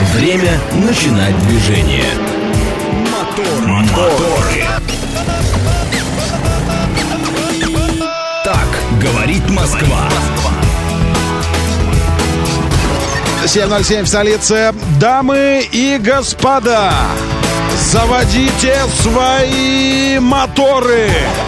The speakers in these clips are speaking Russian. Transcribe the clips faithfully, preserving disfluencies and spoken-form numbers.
Время начинать движение. Мотор, моторы. Так говорит Москва. семь ноль семь в столице. Дамы и господа, заводите свои моторы.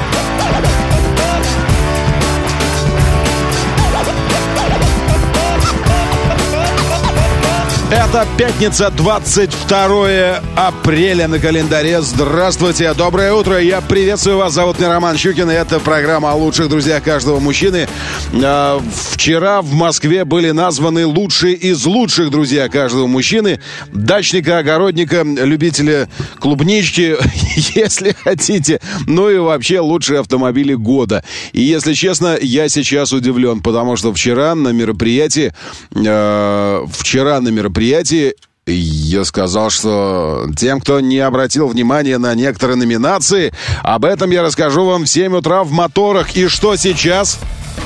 Это пятница, двадцать второе апреля на календаре. Здравствуйте, доброе утро. Я приветствую вас. Зовут меня Роман Щукин, и это программа о лучших друзьях каждого мужчины. Э, вчера в Москве были названы лучшие из лучших друзья каждого мужчины. Дачника, огородника, любителя клубнички, если хотите. Ну и вообще лучшие автомобили года. И если честно, я сейчас удивлен, потому что вчера на мероприятии... Э, вчера на мероприятии я сказал, что тем, кто не обратил внимания на некоторые номинации, об этом я расскажу вам в семь утра в моторах. И что сейчас?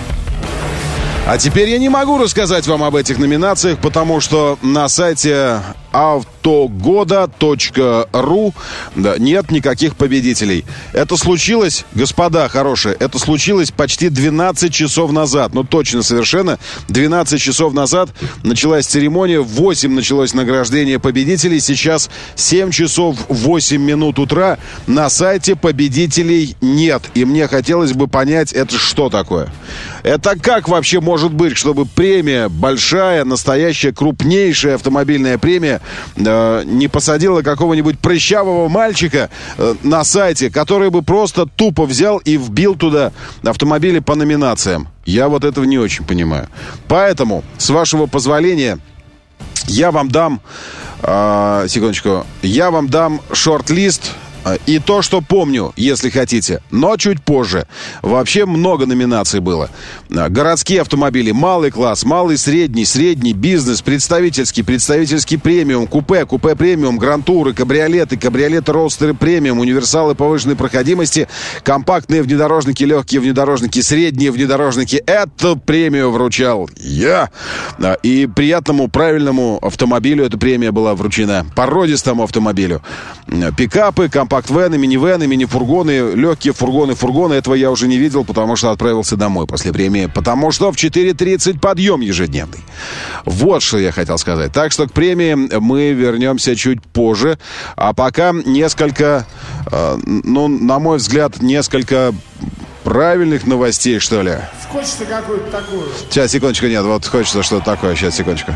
А теперь я не могу рассказать вам об этих номинациях, потому что на сайте автогода точка ру да, нет никаких победителей. Это случилось, господа хорошие, это случилось почти двенадцать часов назад. Ну, точно, совершенно. двенадцать часов назад началась церемония, в восемь началось награждение победителей. Сейчас семь часов восемь минут утра. На сайте победителей нет. И мне хотелось бы понять, это что такое? Это как вообще может быть, чтобы премия большая, настоящая, крупнейшая автомобильная премия э, не посадила какого-нибудь прыщавого мальчика э, на сайте, который бы просто тупо взял и вбил туда автомобили по номинациям? Я вот этого не очень понимаю. Поэтому, с вашего позволения, я вам дам... Э, секундочку. Я вам дам шорт-лист... И то, что помню, если хотите, но чуть позже. Вообще много номинаций было. Городские автомобили, малый класс, малый, средний, средний, бизнес, представительский, представительский премиум, купе, купе премиум, гранд-туры, кабриолеты, кабриолеты, роустеры премиум, универсалы повышенной проходимости, компактные внедорожники, легкие внедорожники, средние внедорожники. Эту премию вручал я. И приятному, правильному автомобилю эта премия была вручена. Породистому автомобилю. Пикапы, компактные компакт-вены, минивены, мини-фургоны, легкие фургоны, фургоны. Этого я уже не видел, потому что отправился домой после премии. Потому что в четыре тридцать подъем ежедневный. Вот что я хотел сказать. Так что к премии мы вернемся чуть позже. А пока несколько, э, ну, на мой взгляд, несколько правильных новостей, что ли. Хочется какую-то такую. Сейчас, секундочку, нет, вот хочется что-то такое. Сейчас, секундочку.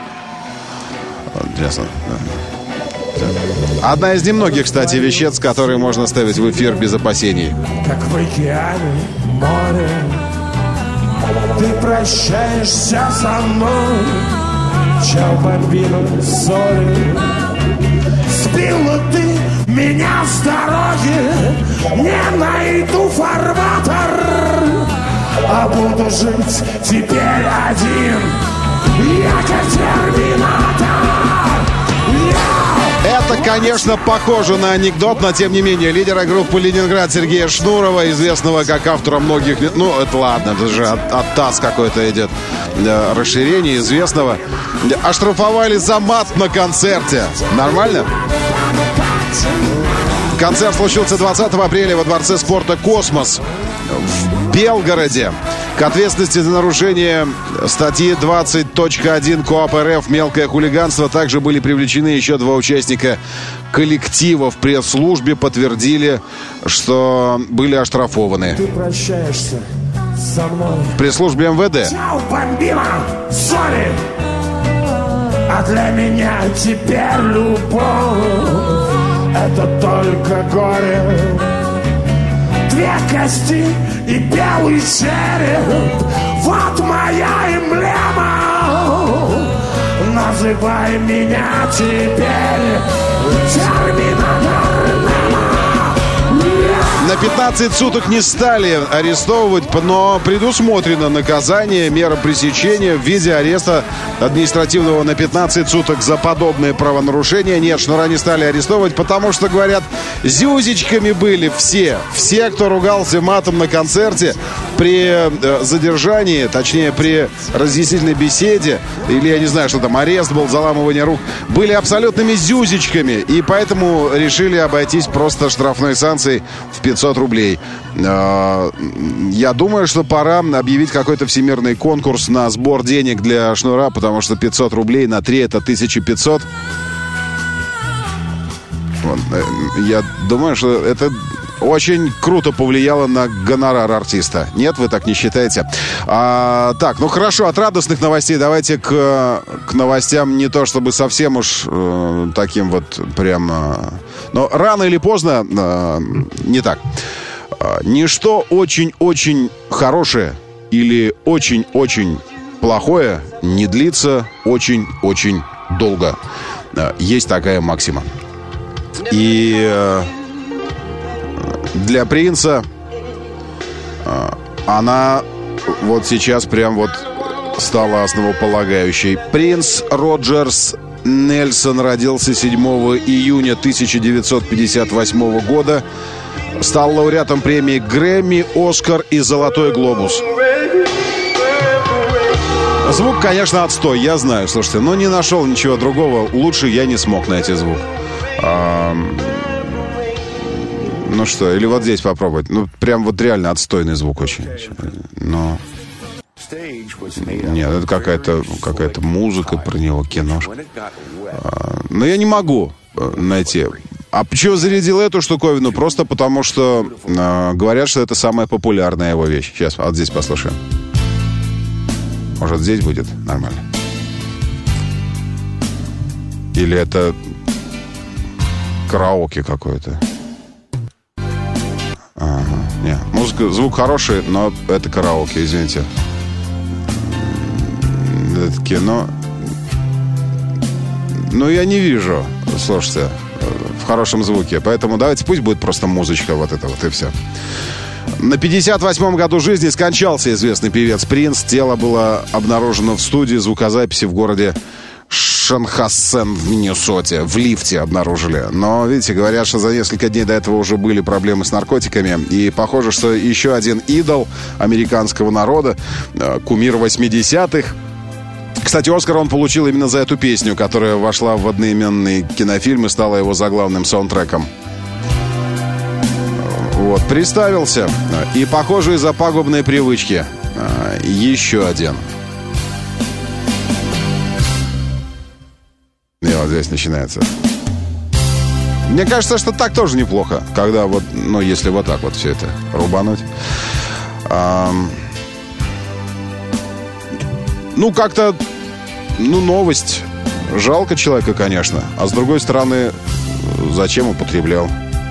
Интересно. Одна из немногих, кстати, веществ, которые можно ставить в эфир без опасений. Как в океане море, ты прощаешься со мной. Чао, бомбино, сори. Сбила ты меня с дороги, не найду фарватер, а буду жить теперь один. Я как терминатор. Это, конечно, похоже на анекдот, но тем не менее лидера группы «Ленинград» Сергея Шнурова, известного как автора многих... Ну, это ладно, это же от, от ТАСС какое-то идет э, расширение известного. Оштрафовали за мат на концерте. Нормально? Концерт случился двадцатого апреля во Дворце спорта «Космос» в Белгороде. К ответственности за нарушение статьи двадцать точка один КоАП РФ «Мелкое хулиганство» также были привлечены еще два участника коллектива. В пресс-службе подтвердили, что были оштрафованы. Ты прощаешься со мной. В пресс-службе эм вэ дэ. Чао, бомбино, сори. А для меня теперь любовь — это только горе. Две кости и белый череп, вот моя эмблема. Называй меня теперь терминатор. На пятнадцать суток не стали арестовывать, но предусмотрено наказание, мера пресечения в виде ареста административного на пятнадцать суток за подобные правонарушения. Нет, Шнура не стали арестовывать, потому что, говорят, зюзечками были все. Все, кто ругался матом на концерте при задержании, точнее, при разъяснительной беседе, или, я не знаю, что там, арест был, заламывание рук, были абсолютными зюзечками, и поэтому решили обойтись просто штрафной санкцией в пятьсот рублей. Я думаю, что пора объявить какой-то всемирный конкурс на сбор денег для Шнура, потому что пятьсот рублей на три — это тысяча пятьсот. Я думаю, что это очень круто повлияло на гонорар артиста. Нет, вы так не считаете? А, так, ну хорошо, от радостных новостей давайте к, к новостям не то чтобы совсем уж э, таким вот прям... Э, но рано или поздно э, не так. Э, ничто очень-очень хорошее или очень-очень плохое не длится очень-очень долго. Э, есть такая максима. И... Э, Для принца э, она вот сейчас прям вот стала основополагающей. Принц Роджерс Нельсон родился седьмого июня тысяча девятьсот пятьдесят восьмого года. Стал лауреатом премии Грэмми, Оскар и Золотой глобус. Звук, конечно, отстой, я знаю, слушайте, но не нашел ничего другого. Лучше я не смог найти звук. А, ну что, или вот здесь попробовать. Ну, прям вот реально отстойный звук очень. Но... Нет, это какая-то какая-то музыка про него, киношка. А, но я не могу найти. А почему зарядил эту штуковину? Просто потому, что э, говорят, что это самая популярная его вещь. Сейчас, вот здесь послушаем. Может, здесь будет нормально? Или это караоке какое-то? Ага, не, музыка, звук хороший, но это караоке, извините. Это кино. Ну, я не вижу, слушайте, в хорошем звуке. Поэтому давайте, пусть будет просто музычка вот эта вот, и все. На пятьдесят восьмом году жизни скончался известный певец Принц. Тело было обнаружено в студии звукозаписи в городе Шанхассен в Миннесоте. В лифте обнаружили. Но, видите, говорят, что за несколько дней до этого уже были проблемы с наркотиками. И похоже, что еще один идол американского народа, кумир восьмидесятых. Кстати, Оскар он получил именно за эту песню, которая вошла в одноименный кинофильм и стала его заглавным саундтреком. Вот, представился. И, похоже, из-за пагубной привычки еще один. И вот здесь начинается. Мне кажется, что так тоже неплохо, когда вот, ну, если вот так вот все это рубануть. А, ну, как-то, ну, новость. Жалко человека, конечно. А с другой стороны, зачем употреблял?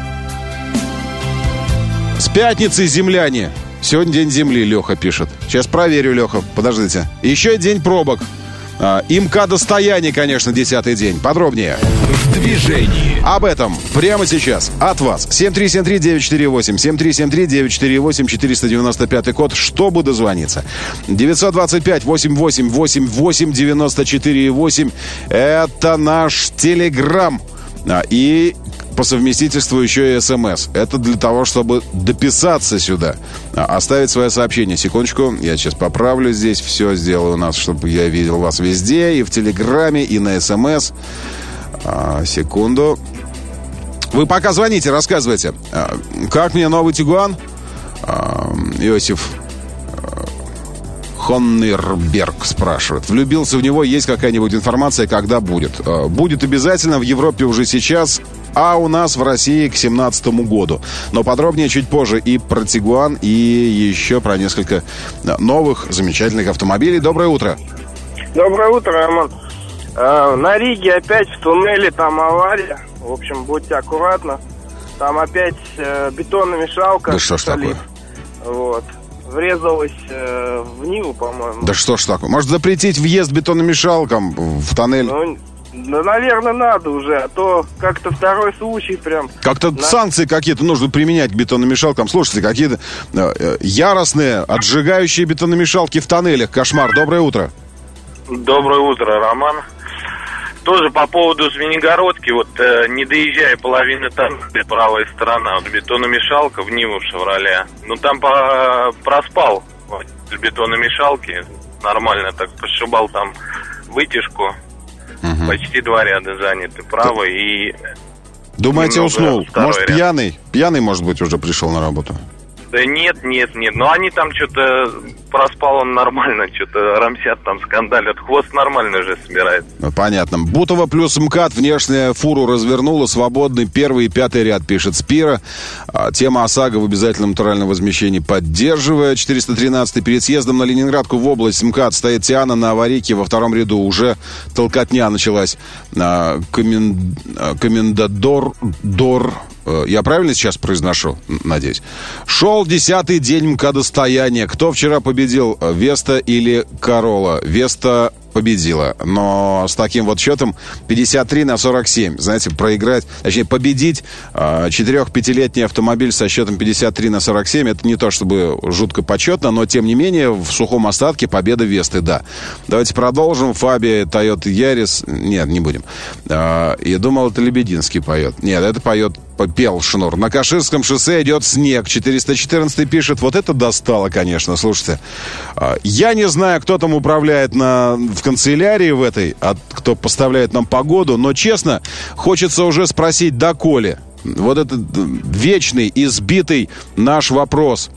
С пятницы, земляне. Сегодня день земли, Леха пишет. Сейчас проверю, Леха, подождите. Еще день пробок. А, МК-достояние, конечно, десятый день. Подробнее. В движении. Об этом прямо сейчас от вас. семь три семь три девять четыре восемь. семь три семь три девять четыре восемь. четыреста девяносто пятый код, чтобы дозвониться. девятьсот двадцать пять восемьдесят восемь восемьдесят восемь девяносто четыре восемь. Это наш телеграм. А, и по совместительству еще и СМС. Это для того, чтобы дописаться сюда, оставить свое сообщение. Секундочку, я сейчас поправлю здесь. Все сделаю у нас, чтобы я видел вас везде. И в Телеграме, и на СМС. А, секунду. Вы пока звоните, рассказывайте. А, как мне новый Тигуан? А, Иосиф Хоннерберг спрашивает. Влюбился в него, есть какая-нибудь информация, когда будет? А, будет обязательно, в Европе уже сейчас, а у нас в России к семнадцатому году. Но подробнее чуть позже и про Тигуан, и еще про несколько новых замечательных автомобилей. Доброе утро. Доброе утро, Роман. А, на Риге опять в туннеле там авария. В общем, будьте аккуратны. Там опять э, бетономешалка. Да что ж такое? Вот. Врезалась э, в Ниву, по-моему. Да что ж такое? Может запретить въезд бетономешалкам в тоннель? Ну, Да, наверное, надо уже, а то как-то второй случай прям... Как-то на... санкции какие-то нужно применять к бетономешалкам. Слушайте, какие-то э, яростные, отжигающие бетономешалки в тоннелях. Кошмар. Доброе утро. Доброе утро, Роман. Тоже по поводу Звенигородки, вот э, не доезжая половины там, правая сторона, вот бетономешалка в Ниву в Шевроле. Ну там по, проспал вот, бетономешалки, нормально так пошибал там вытяжку. Угу. Почти два ряда заняты, правый и... Думаете, уснул? Может, ряд. пьяный? Пьяный, может быть, уже пришел на работу? Да нет, нет, нет. Но они там что-то... Проспал он нормально, что-то рамсят там, скандалят. Хвост нормально же собирает. Понятно. Бутово плюс МКАД. Внешняя фуру развернула. Свободный первый и пятый ряд, пишет Спира. Тема ОСАГО в обязательном натуральном возмещении поддерживая. четыреста тринадцатый перед съездом на Ленинградку в область МКАД стоит Тиана на аварийке. Во втором ряду уже толкотня началась. Комен... Комендадор... Дор... Я правильно сейчас произношу? Надеюсь. Шел десятый день МКАДостояния. Кто вчера победил? Веста или Королла? Веста победила. Но с таким вот счетом пятьдесят три на сорок семь. Знаете, проиграть, точнее, победить четырех-пятилетний автомобиль со счетом пятьдесят три на сорок семь, это не то чтобы жутко почетно, но тем не менее в сухом остатке победа Весты, да. Давайте продолжим. Фабия, Тойота Ярис. Нет, не будем. Я думал, это Лебединский поет. Нет, это поет пел Шнур. На Каширском шоссе идет снег. четыреста четырнадцатый пишет, вот это достало, конечно. Слушайте, я не знаю, кто там управляет на, в канцелярии в этой, а кто поставляет нам погоду, но, честно, хочется уже спросить доколе. Вот этот вечный, избитый наш вопрос.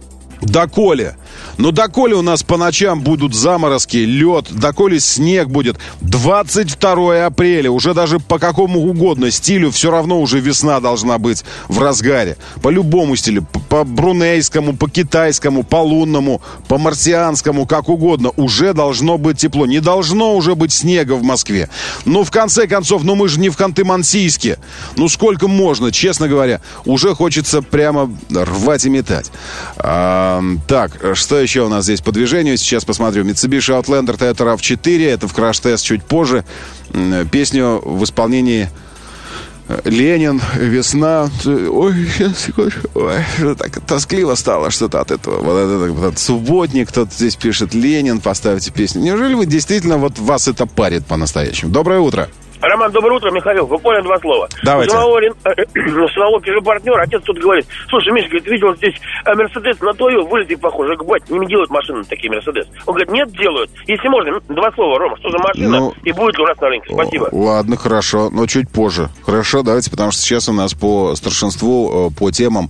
Доколе? Ну, доколе у нас по ночам будут заморозки, лед, доколе снег будет. двадцать второе апреля, уже даже по какому угодно стилю все равно уже весна должна быть в разгаре. По любому стилю, по брунейскому, по китайскому, по лунному, по марсианскому, как угодно. Уже должно быть тепло. Не должно уже быть снега в Москве. Ну, в конце концов, ну мы же не в Ханты-Мансийске. Ну, сколько можно, честно говоря. Уже хочется прямо рвать и метать. А, так, что еще у нас здесь по движению? Сейчас посмотрю. Mitsubishi Outlander Toyota рав четыре. Это в краш-тест чуть позже. Песню в исполнении Ленин, весна. Ой, сейчас, ой, так тоскливо стало что-то от этого. Вот это, вот это субботник, кто-то здесь пишет Ленин, поставьте песню. Неужели вы действительно, вот вас это парит по-настоящему? Доброе утро. Роман, доброе утро, Михаил. Буквально два слова. Давайте. У самого, у самого партнера отец тут говорит: слушай, Миша, говорит, видел здесь Мерседес на твою, вылети похоже. Бать, не делают машины такие Мерседес. Он говорит, нет, делают. Если можно, два слова, Рома, что за машина, ну, и будет ли у нас на рынке. Спасибо. Ладно, хорошо, но чуть позже. Хорошо, давайте, потому что сейчас у нас по старшинству, по темам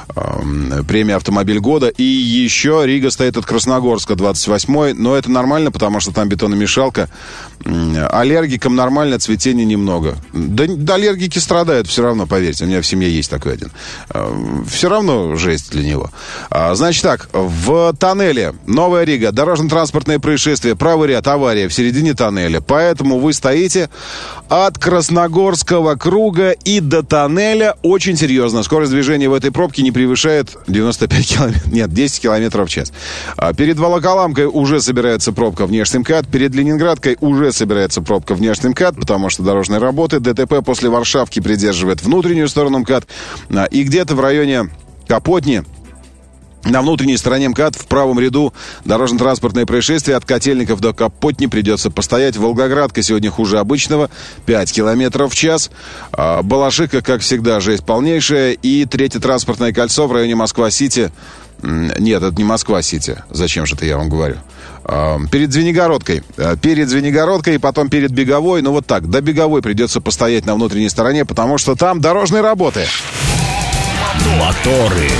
э, премия «Автомобиль года». И еще Рига стоит от Красногорска, двадцать восьмой. Но это нормально, потому что там бетономешалка. Аллергикам нормально, цветения немного. Да, да аллергики страдают все равно, поверьте. У меня в семье есть такой один. Все равно жесть для него. Значит так, в тоннеле Новая Рига, дорожно-транспортное происшествие, правый ряд, авария в середине тоннеля. Поэтому вы стоите от Красногорского круга и до тоннеля очень серьезно. Скорость движения в этой пробке не превышает девяносто пять километров. Нет, десять километров в час. Перед Волоколамкой уже собирается пробка внешний МКАД. Перед Ленинградкой уже собирается пробка внешний МКАД, потому что дорожные работы. ДТП после Варшавки придерживает внутреннюю сторону МКАД. И где-то в районе Капотни на внутренней стороне МКАД в правом ряду дорожно-транспортное происшествие. От Котельников до Капотни придется постоять. Волгоградка сегодня хуже обычного. пять километров в час. Балашиха, как всегда, жесть полнейшая. И третье транспортное кольцо в районе Москва-Сити. Нет, это не Москва-Сити. Зачем же это я вам говорю? Перед Звенигородкой. Перед Звенигородкой и потом перед Беговой. Ну вот так, до Беговой придется постоять на внутренней стороне, потому что там дорожные работы. Моторы.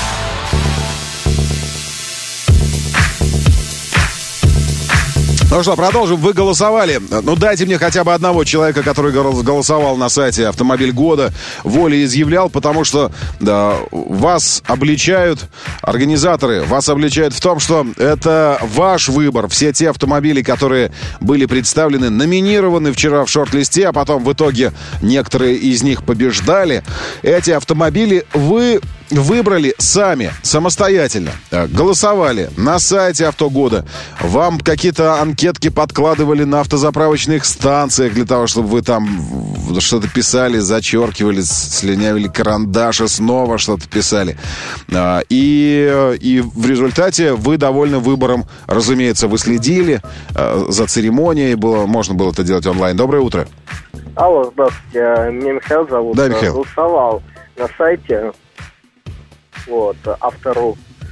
Ну что, продолжим. Вы голосовали. Ну, дайте мне хотя бы одного человека, который голосовал на сайте «Автомобиль года», волеизъявлял, потому что да, вас обличают организаторы, вас обличают в том, что это ваш выбор. Все те автомобили, которые были представлены, номинированы вчера в шорт-листе, а потом в итоге некоторые из них побеждали. Эти автомобили вы выбрали сами, самостоятельно, голосовали на сайте Автогода, вам какие-то анкетки подкладывали на автозаправочных станциях для того, чтобы вы там что-то писали, зачеркивали, слюнявили карандаши, снова что-то писали. И, и в результате вы довольны выбором. Разумеется, вы следили за церемонией, было, можно было это делать онлайн. Доброе утро. Алло, здравствуйте. Меня Михаил зовут. Да, Михаил. Голосовал на сайте вот, Автору.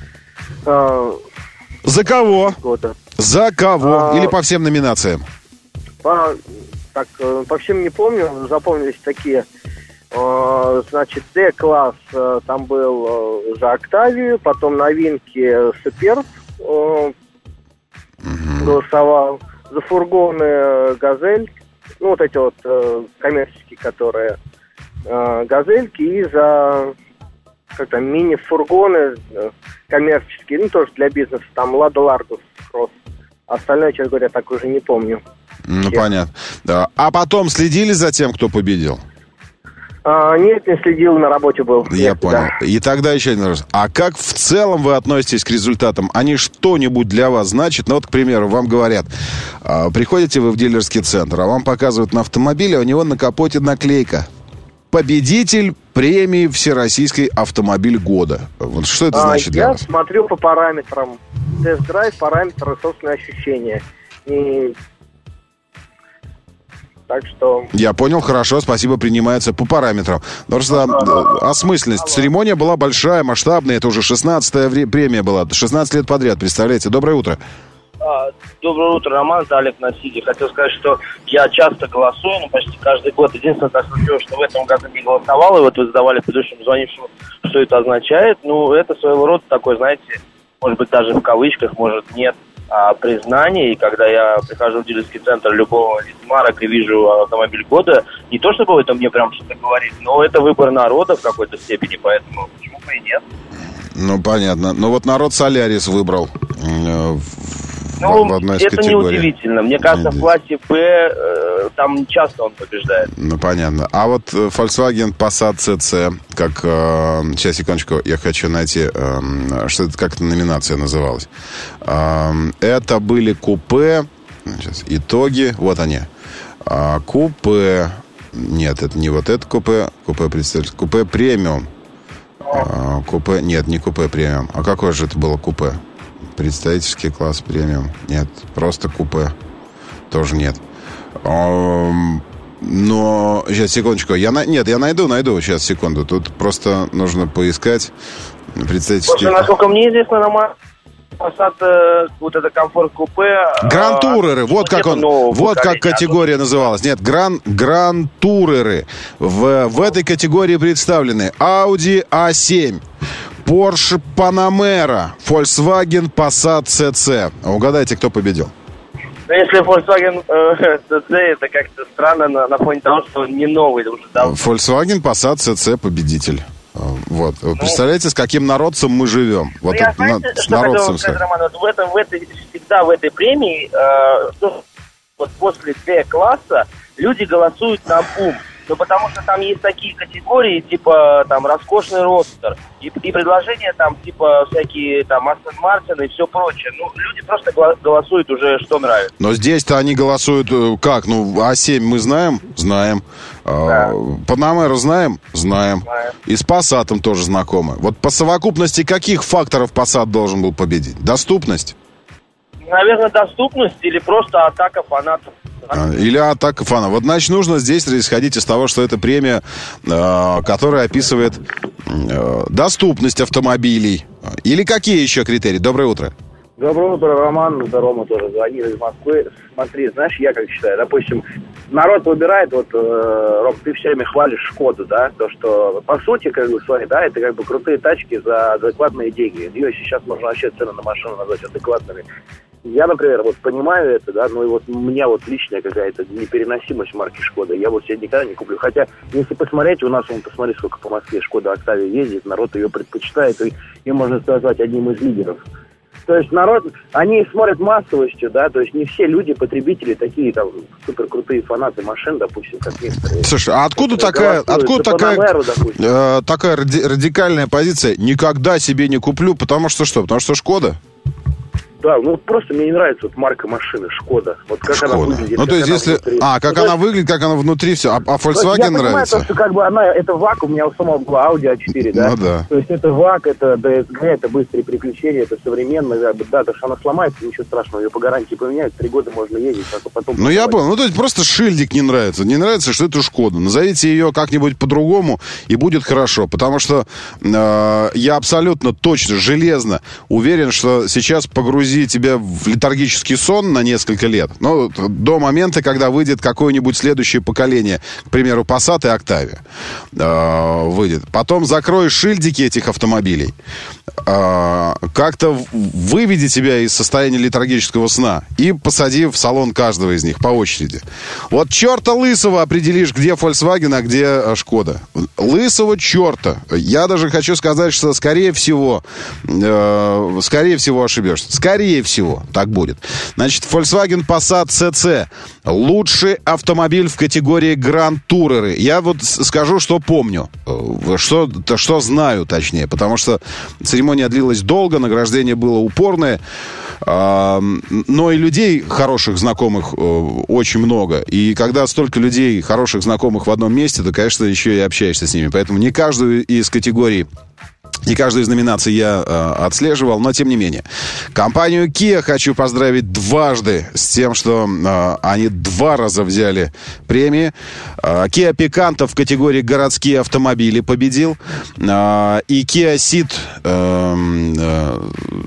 За кого? Года. За кого? А... Или по всем номинациям? По, так, по всем не помню, запомнились такие. Значит, D-класс, там был за Октавию, потом новинки Суперб угу. голосовал, за фургоны Газель, ну вот эти вот коммерческие, которые Газельки, и за как там мини-фургоны коммерческие, ну тоже для бизнеса, там Лада Ларгус Кросс. Остальное, честно говоря, так уже не помню. Ну, Всех. Понятно. Да. А потом следили за тем, кто победил? А, нет, не следил, на работе был. Я нет, понял. Да. И тогда еще один раз. А как в целом вы относитесь к результатам? Они что-нибудь для вас значат? Ну вот, к примеру, вам говорят, а, приходите вы в дилерский центр, а вам показывают на автомобиле, а у него на капоте наклейка: победитель премии Всероссийский автомобиль года. Вот что это а, значит для я вас? Я смотрю по параметрам. Тест-драйв, параметры, собственные ощущения. И... Так что... Я понял, хорошо, спасибо, принимается по параметрам. Просто а, осмысленность. Церемония была большая, масштабная, это уже шестнадцатая вре- премия была, шестнадцать лет подряд, представляете. Доброе утро. А, доброе утро, Роман, это Олег Насиди. Хотел сказать, что я часто голосую, ну, почти каждый год. Единственное, так случилось, что в этом году не голосовал, и вот вы задавали предыдущему звонившему, что это означает. Ну, это своего рода такой, знаете, может быть, даже в кавычках, может, нет, а, признание. И когда я прихожу в дилерский центр любого марок и вижу автомобиль года, не то чтобы это мне прям что-то говорит, но это выбор народа в какой-то степени, поэтому почему бы и нет. Ну, понятно. Ну, вот народ Солярис выбрал э, в, ну, в одной из это категорий. неудивительно. Мне кажется, в классе Б э, там часто он побеждает. Ну, понятно. А вот э, Volkswagen Passat си си, как... Э, сейчас, секундочку, я хочу найти, э, что это, как эта номинация называлась. Э, это были купе... Сейчас, итоги. Вот они. Э, купе... Нет, это не вот это купе. Купе представитель. Купе премиум. Э, купе... Нет, не купе премиум. А какое же это было купе? Представительский класс премиум. Нет, просто купе. Тоже нет. Но... Сейчас, секундочку. Я на... Нет, я найду, найду. Сейчас, секунду. Тут просто нужно поискать представительский... Слушай, насколько мне известно, на Passat, э, вот это комфорт-купе... Гран-туреры. Э, вот как он... Вот как категория называлась. Нет, гран... Гран-туреры. В, в этой категории представлены Audi а семь, Porsche Panamera, Volkswagen Passat си си. Угадайте, кто победил? Ну, если Volkswagen э, си си, это как-то странно на, на фоне того, что он не новый, это уже давно. Volkswagen Passat си си победитель. Вот. Вы ну, представляете, с каким народцем мы живем? Вот ну, я, знаете, на, с что хотел сказать, Роман, вот в этом, в этой, всегда в этой премии, э, ну, вот после D-класса люди голосуют на бум. Ну, потому что там есть такие категории, типа, там, роскошный родстер, и, и предложения, там, типа, всякие, там, Астон Мартин и все прочее. Ну, люди просто голосуют уже, что нравится. Но здесь-то они голосуют как? Ну, а семь мы знаем? Знаем. Да. Панамеру знаем? Знаем. Знаем. И с Passat'ом тоже знакомы. Вот по совокупности каких факторов Passat должен был победить? Доступность? Наверное, доступность или просто атака фанатов. Или атака фанатов. Вот, значит, нужно здесь исходить из того, что это премия, э, которая описывает э, доступность автомобилей. Или какие еще критерии? Доброе утро. Доброе утро, Роман. Да, Рома тоже звонил из Москвы. Смотри, знаешь, я как считаю, допустим, народ выбирает, вот, э, Ром, ты все время хвалишь Шкоду, да, то, что, по сути, как бы, смотри, да, это как бы крутые тачки за адекватные деньги. Ее сейчас можно вообще цены на машину назвать адекватными. Я, например, вот понимаю это, да, ну и вот у меня вот личная какая-то непереносимость марки Шкода. Я вот себе никогда не куплю. Хотя, если посмотреть, у нас, вон, посмотри, сколько по Москве Шкода Октавия ездит, народ ее предпочитает, и ее можно назвать одним из лидеров. То есть народ, они смотрят массовостью, да, то есть не все люди, потребители, такие там супер крутые фанаты машин, допустим, как некоторые. Слушай, а откуда такая, откуда такая, э, такая ради, радикальная позиция? Никогда себе не куплю, потому что что? Потому что Шкода? Да, ну просто мне не нравится вот марка машины Шкода. Вот как Шкода. она выглядит. Ну то есть если... Внутри. А, как ну, она есть... выглядит, как она внутри, все. А, а Volkswagen я понимаю, нравится? То, что как бы она, это ВАК, у меня у самого была Audi а четыре, да? Ну да. То есть это ВАК, это ди эс джи, это быстрые приключения, это современное, да, да, то, что она сломается, ничего страшного, ее по гарантии поменяют, три года можно ездить, а потом... Ну я понял, ну то есть просто шильдик не нравится, не нравится, что это Шкода. Назовите ее как-нибудь по-другому, и будет хорошо, потому что э, я абсолютно точно, железно уверен, что сейчас погрузи тебя в летаргический сон на несколько лет, ну, до момента, когда выйдет какое-нибудь следующее поколение, к примеру, Passat и Octavia э, выйдет. Потом закрой шильдики этих автомобилей, э, как-то выведи тебя из состояния летаргического сна и посади в салон каждого из них по очереди. Вот черта лысого определишь, где Volkswagen, а где Шкода. Лысого черта. Я даже хочу сказать, что скорее всего, э, скорее всего ошибешься. Скорее всего. Так будет. Значит, Volkswagen Passat си си. Лучший автомобиль в категории Grand Tourer. Я вот скажу, что помню. Что, что знаю, точнее. Потому что церемония длилась долго, награждение было упорное. Но и людей хороших, знакомых очень много. И когда столько людей хороших, знакомых в одном месте, то, конечно, еще и общаешься с ними. Поэтому не каждую из категорий, не каждую из номинаций я э, отслеживал, но тем не менее. Компанию Kia хочу поздравить дважды с тем, что э, они два раза взяли премии. Э, Kia Picanto в категории городские автомобили победил. Э, и Kia Ceed... Э, э,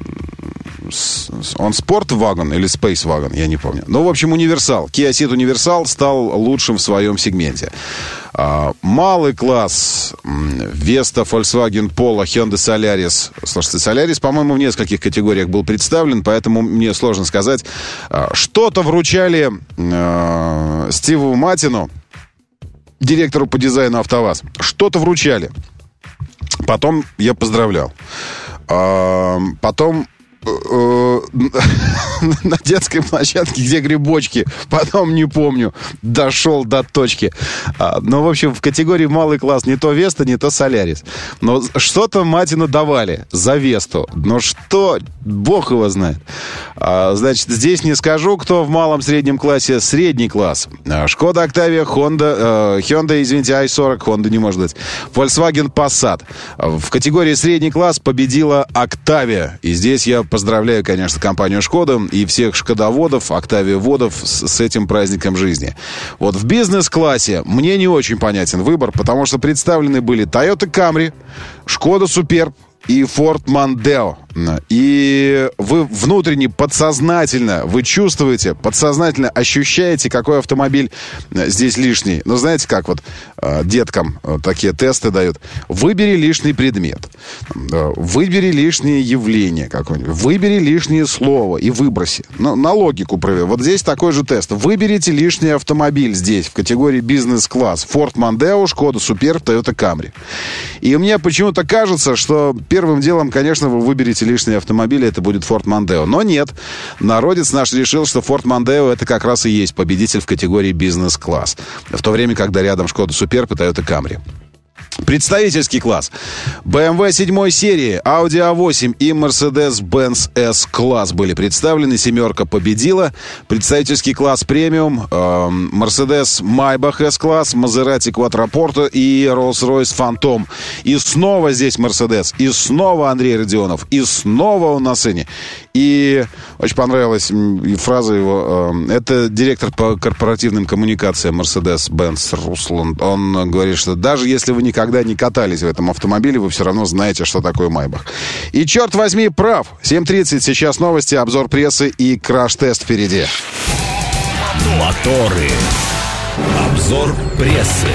он Sport-вагон или Space-вагон, я не помню. Ну, в общем, универсал. Kia Ceed универсал стал лучшим в своем сегменте. А, малый класс. Vesta, Volkswagen Polo, Hyundai Solaris. Слушайте, Solaris, по-моему, в нескольких категориях был представлен, поэтому мне сложно сказать. А, что-то вручали а, Стиву Матину, директору по дизайну АвтоВАЗ. Что-то вручали. Потом я поздравлял. А, потом... на детской площадке, где грибочки, потом не помню, дошел до точки. А, ну, в общем, в категории малый класс не то Веста, не то Солярис. Но что-то Матину давали за Весту. Но что, бог его знает. А, значит, здесь не скажу, кто в малом среднем классе. Средний класс. Шкода Октавия, Honda, э, Hyundai, извините, ай сорок, Honda не может быть. Volkswagen Passat. В категории средний класс победила Октавия. И здесь я поздравляю, конечно, компанию Шкода и всех шкодоводов, октавиеводов с, с этим праздником жизни. Вот в бизнес-классе мне не очень понятен выбор, потому что представлены были Toyota Camry, Шкода Superb и Ford Mondeo. И вы внутренне, подсознательно, вы чувствуете, подсознательно ощущаете, какой автомобиль здесь лишний. Ну, знаете, как вот деткам такие тесты дают. Выбери лишний предмет. Выбери лишнее явление какое-нибудь. Выбери лишнее слово и выброси. Ну, на логику проверь. Вот здесь такой же тест. Выберите лишний автомобиль здесь, в категории бизнес-класс. Ford Mondeo, Шкода Superb, Toyota Camry. И мне почему-то кажется, что первым делом, конечно, вы выберете лишние автомобили, это будет Ford Mondeo. Но нет, народец наш решил, что Ford Mondeo это как раз и есть победитель в категории бизнес-класс. В то время, когда рядом Шкода Superb и Toyota Camry. Представительский класс. бэ эм вэ седьмой серии, Audi а восемь и Mercedes-Benz S-класс были представлены. Семерка победила. Представительский класс премиум. Э, Mercedes Maybach S-класс, Maserati Quattroporte и Rolls-Royce Phantom. И снова здесь Mercedes. И снова Андрей Родионов. И снова он на сцене. И очень понравилась фраза его. Э, это директор по корпоративным коммуникациям Mercedes-Benz Руслан. Он говорит, что даже если вы никогда не катались в этом автомобиле, вы все равно знаете, что такое Майбах. И, черт возьми, прав. семь тридцать, сейчас новости, обзор прессы и краш-тест впереди. Моторы. Обзор прессы.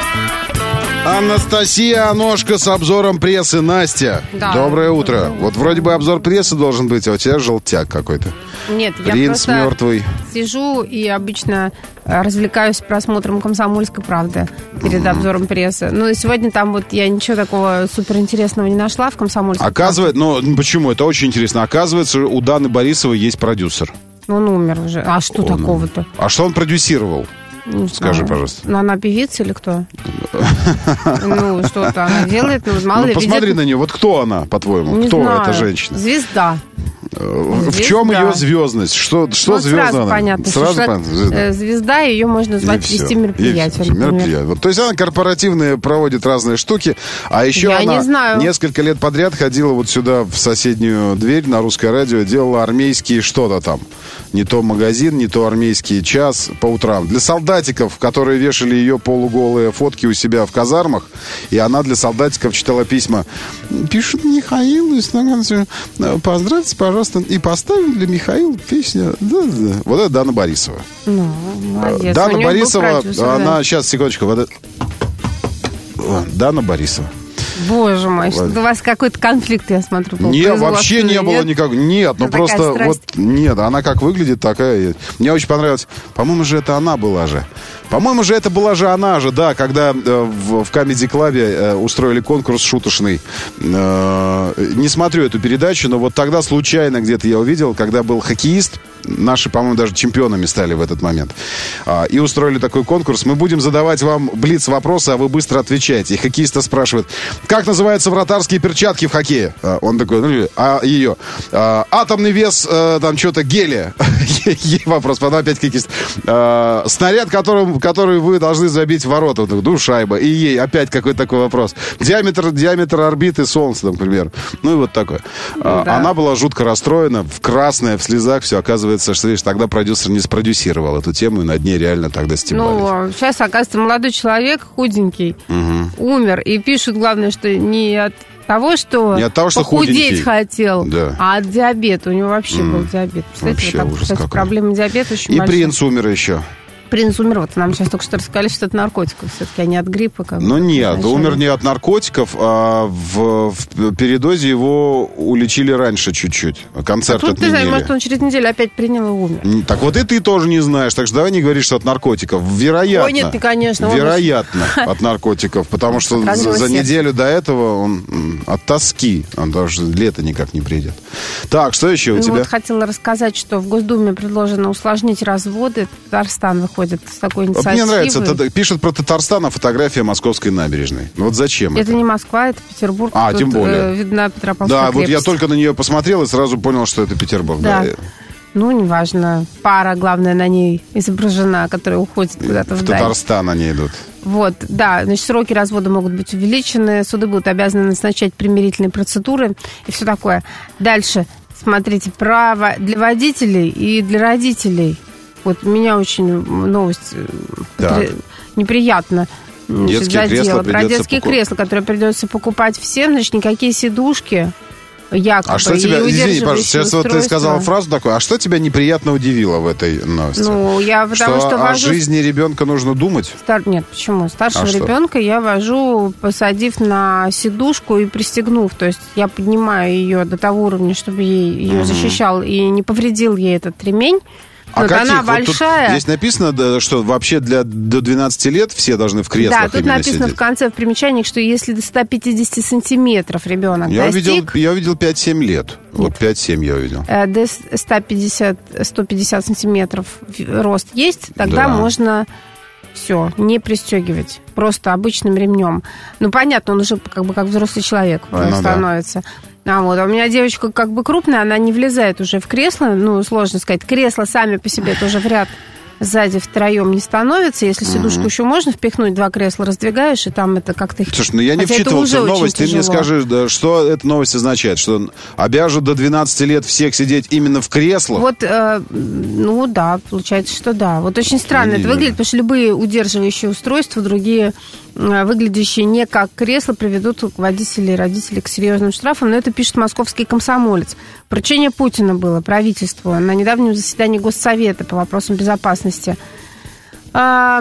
Анастасия Аношка с обзором прессы. Настя, да. Доброе утро. Вот вроде бы обзор прессы должен быть, а у тебя желтяк какой-то. Нет, я Принц просто... мертвый. сижу и обычно развлекаюсь просмотром «Комсомольской правды» перед обзором прессы. Ну, сегодня там вот я ничего такого суперинтересного не нашла в «Комсомольской Оказывается, правде». ну, почему? Это очень интересно. Оказывается, у Даны Борисовой есть продюсер. Он умер уже. А что он... такого-то? А что он продюсировал? Не Скажи, знаю. пожалуйста. Ну, она певица или кто? Ну, что-то она делает. Ну, мало ли, посмотри видит... на нее. Вот кто она, по-твоему? Не кто знаю. эта женщина? Звезда. В Звезда. чем ее звездность? Что, что ну, звезда? Сразу понятно. Сразу что понятно. Звезда. звезда, ее можно звать вести мероприятие. мероприятие. Вот, то есть она корпоративные проводит разные штуки, а еще Я она не знаю. несколько лет подряд ходила вот сюда в соседнюю дверь на Русское радио, делала армейские что-то там. Не то магазин, не то армейский час по утрам. Для солдатиков, которые вешали ее полуголые фотки у себя в казармах, и она для солдатиков читала письма. Пишет Михаил из Нагансу. Поздравьте, пожалуйста, и поставили для Михаила песню. Да, да. Вот это Дана Борисова. Ну, молодец. Дана Борисова, продюсер, она, да. сейчас, секундочку, вот это... Дана Борисова. Боже мой, что у вас какой-то конфликт, я смотрю, был. Нет, вообще не было никакого. Нет, ну просто вот... Нет, она как выглядит, такая... Мне очень понравилось. По-моему же это она была же. По-моему же это была же она же, да, когда э, в, в Comedy Club э, устроили конкурс шуточный. Э, не смотрю эту передачу, но вот тогда случайно где-то я увидел, когда был хоккеист, наши, по-моему, даже чемпионами стали в этот момент. А, и устроили такой конкурс. Мы будем задавать вам блиц-вопросы, а вы быстро отвечаете. И хоккеиста спрашивает, как называются вратарские перчатки в хоккее? А, он такой, ну, а ее? А, атомный вес, а, там, что-то гелия. Ей вопрос, потом опять хоккеист. А, снаряд, которым, который вы должны забить в ворота. Ну, шайба. И ей опять какой-то такой вопрос. Диаметр, диаметр орбиты Солнца, например. Ну, и вот такое. А, да. Она была жутко расстроена, в красной, в слезах, все, оказывается, что, видишь, тогда продюсер не спродюсировал эту тему, и над ней реально тогда стебались. Ну, сейчас, оказывается, молодой человек, худенький, угу. умер, и пишут, главное, что не от того, что, не от того, что похудеть худенький. хотел, да. а от диабета. У него вообще mm. был диабет. Представляете, вообще вот так, кстати, проблема диабета очень и большая. И принц умер еще. Принц умер, вот нам сейчас только что рассказали, что это наркотиков все-таки, а не от гриппа. Как ну бы, нет, вначале. умер не от наркотиков, а в, в передозе его уличили раньше чуть-чуть. Концерт а тут, отменили. Ты знаешь, может, он через неделю опять принял и умер. Так вот и ты тоже не знаешь, так что давай не говори, что от наркотиков. Вероятно. Ой, нет, ты, конечно. Вероятно, от наркотиков, потому что за неделю до этого он от тоски, он даже лето никак не придет. Так, что еще у тебя? Вот хотела рассказать, что в Госдуме предложено усложнить разводы. Татарстан выходит с такой инициативой. Мне нравится, пишет про Татарстан, а фотография Московской набережной. Ну вот зачем это? Это не Москва, это Петербург. А, тут, тем более. Э, видна Петропавловская Да, крепость. вот я только на нее посмотрел и сразу понял, что это Петербург. Да. да. Ну, неважно. Пара, главное, на ней изображена, которая уходит куда-то в вдаль. Татарстан они идут. Вот, да, значит, сроки развода могут быть увеличены, суды будут обязаны назначать примирительные процедуры и все такое. Дальше, смотрите, право для водителей и для родителей. Вот меня очень новость потр... неприятно детские кресла про детские покуп... кресла, которые придется покупать всем, значит, никакие сидушки. Якобы, а что тебя, извини, пожалуйста, сейчас вот ты сказала фразу такую, а что тебя неприятно удивило в этой новости? Ну, я потому что, что вожу... о жизни ребенка нужно думать? Стар... Нет, почему? Старшего а ребенка я вожу, посадив на сидушку и пристегнув. То есть я поднимаю ее до того уровня, чтобы ей, ее угу. защищал и не повредил ей этот ремень. А вот она большая. Вот здесь написано, что вообще для до двенадцати лет все должны в креслах. Да, тут написано сидеть. В конце в примечаниях, что если до ста пятидесяти сантиметров ребенок я достиг... Видел, я видел пять-семь лет. Нет. Вот пять-семь я увидел. До ста пятидесяти сантиметров рост есть, тогда да. можно... Все, не пристегивать. Просто обычным ремнем. Ну, понятно, он уже как бы как взрослый человек ну, становится. Да. А вот а у меня девочка как бы крупная, она не влезает уже в кресло. Ну, сложно сказать. Кресла сами по себе тоже в ряд сзади втроем не становится. Если сидушку mm-hmm. еще можно впихнуть, два кресла раздвигаешь, и там это как-то... Слушай, ну я не вчитывался в новость. Ты мне скажи, да, что эта новость означает? Что обяжут до двенадцати лет всех сидеть именно в креслах? Вот, э, ну да, получается, что да. Вот очень странно это выглядит, потому что любые удерживающие устройства, другие выглядящие не как кресло, приведут водителей и родителей к серьезным штрафам. Но это пишет московский комсомолец. Поручение Путина было правительству на недавнем заседании Госсовета по вопросам безопасности. А,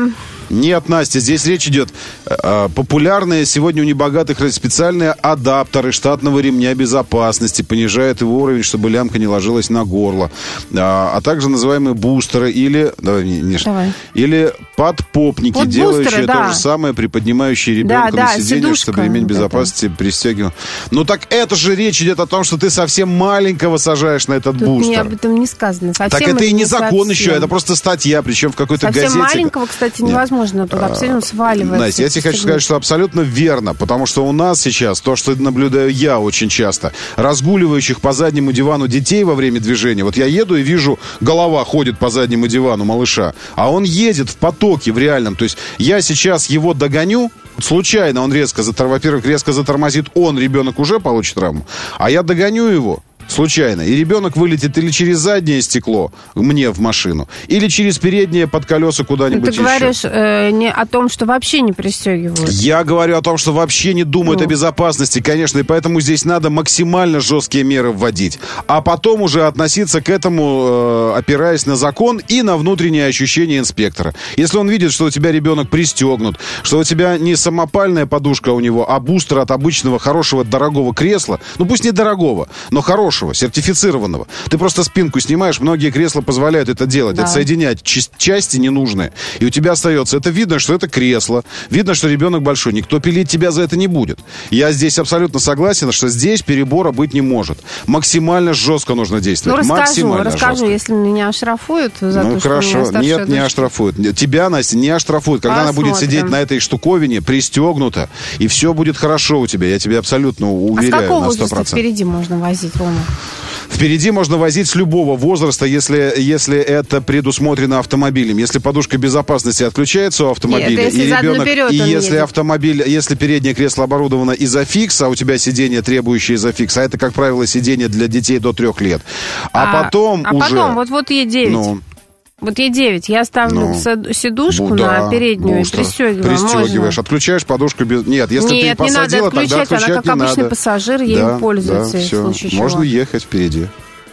Нет, Настя, здесь речь идет э, популярные сегодня у небогатых специальные адаптеры штатного ремня безопасности, понижают его уровень, чтобы лямка не ложилась на горло, а, а также называемые бустеры или, давай, Миш, давай. или подпопники, вот делающие бустеры, да. то же самое, приподнимающие ребенка да, на да, сиденье, чтобы ремень безопасности это. пристегивал. Ну так это же речь идет о том, что ты совсем маленького сажаешь на этот Тут бустер. Мне об этом не сказано. Совсем так это и не закон совсем. еще, это просто статья, причем в какой-то совсем газете. Совсем маленького, кстати, невозможно. Можно туда абсолютно сваливается. Настя, я тебе хочу сказать, что абсолютно верно, потому что у нас сейчас, то, что наблюдаю я очень часто, разгуливающих по заднему дивану детей во время движения, вот я еду и вижу, голова ходит по заднему дивану малыша, а он едет в потоке, в реальном, то есть я сейчас его догоню, случайно он резко, затор... во-первых, резко затормозит, он, ребенок, уже получит травму, а я догоню его, случайно. И ребенок вылетит или через заднее стекло мне в машину, или через переднее под колеса куда-нибудь еще. Ты говоришь э, не о том, что вообще не пристегивают. Я говорю о том, что вообще не думают ну. о безопасности, конечно, и поэтому здесь надо максимально жесткие меры вводить. А потом уже относиться к этому, э, опираясь на закон и на внутреннее ощущение инспектора. Если он видит, что у тебя ребенок пристегнут, что у тебя не самопальная подушка у него, а бустер от обычного хорошего дорогого кресла, ну пусть не дорогого, но хорошего, сертифицированного. Ты просто спинку снимаешь, многие кресла позволяют это делать, да. отсоединять части ненужные. И у тебя остается, это видно, что это кресло, видно, что ребенок большой, никто пилить тебя за это не будет. Я здесь абсолютно согласен, что здесь перебора быть не может. Максимально жестко нужно действовать. Ну, расскажу, Максимально расскажу, жестко. если меня оштрафуют за ну, то, хорошо. что у меня Нет, не дочь. оштрафуют. Тебя, Настя, не оштрафуют. Когда Посмотрим. она будет сидеть на этой штуковине, пристегнута, и все будет хорошо у тебя. Я тебе абсолютно уверяю а с какого на сто процентов. возраста впереди можно возить, Рома? Впереди можно возить с любого возраста, если, если это предусмотрено автомобилем. Если подушка безопасности отключается у автомобиля, Нет, если и ребенок, и если едет. автомобиль, если переднее кресло оборудовано изофикс, а у тебя сиденье, требующее изофикс, а это, как правило, сиденье для детей до трех лет. А, а потом а уже... А потом, вот, вот Е девять. Ну, Вот Е девять, я ставлю ну, сидушку да, на переднюю бустер. и пристегиваю. Пристегиваешь, можно. Отключаешь подушку без... Нет, если Нет, ты посадила, не надо отключать, тогда отключать она как не обычный надо. пассажир, ей да, пользуется. Да, все. Можно ехать впереди.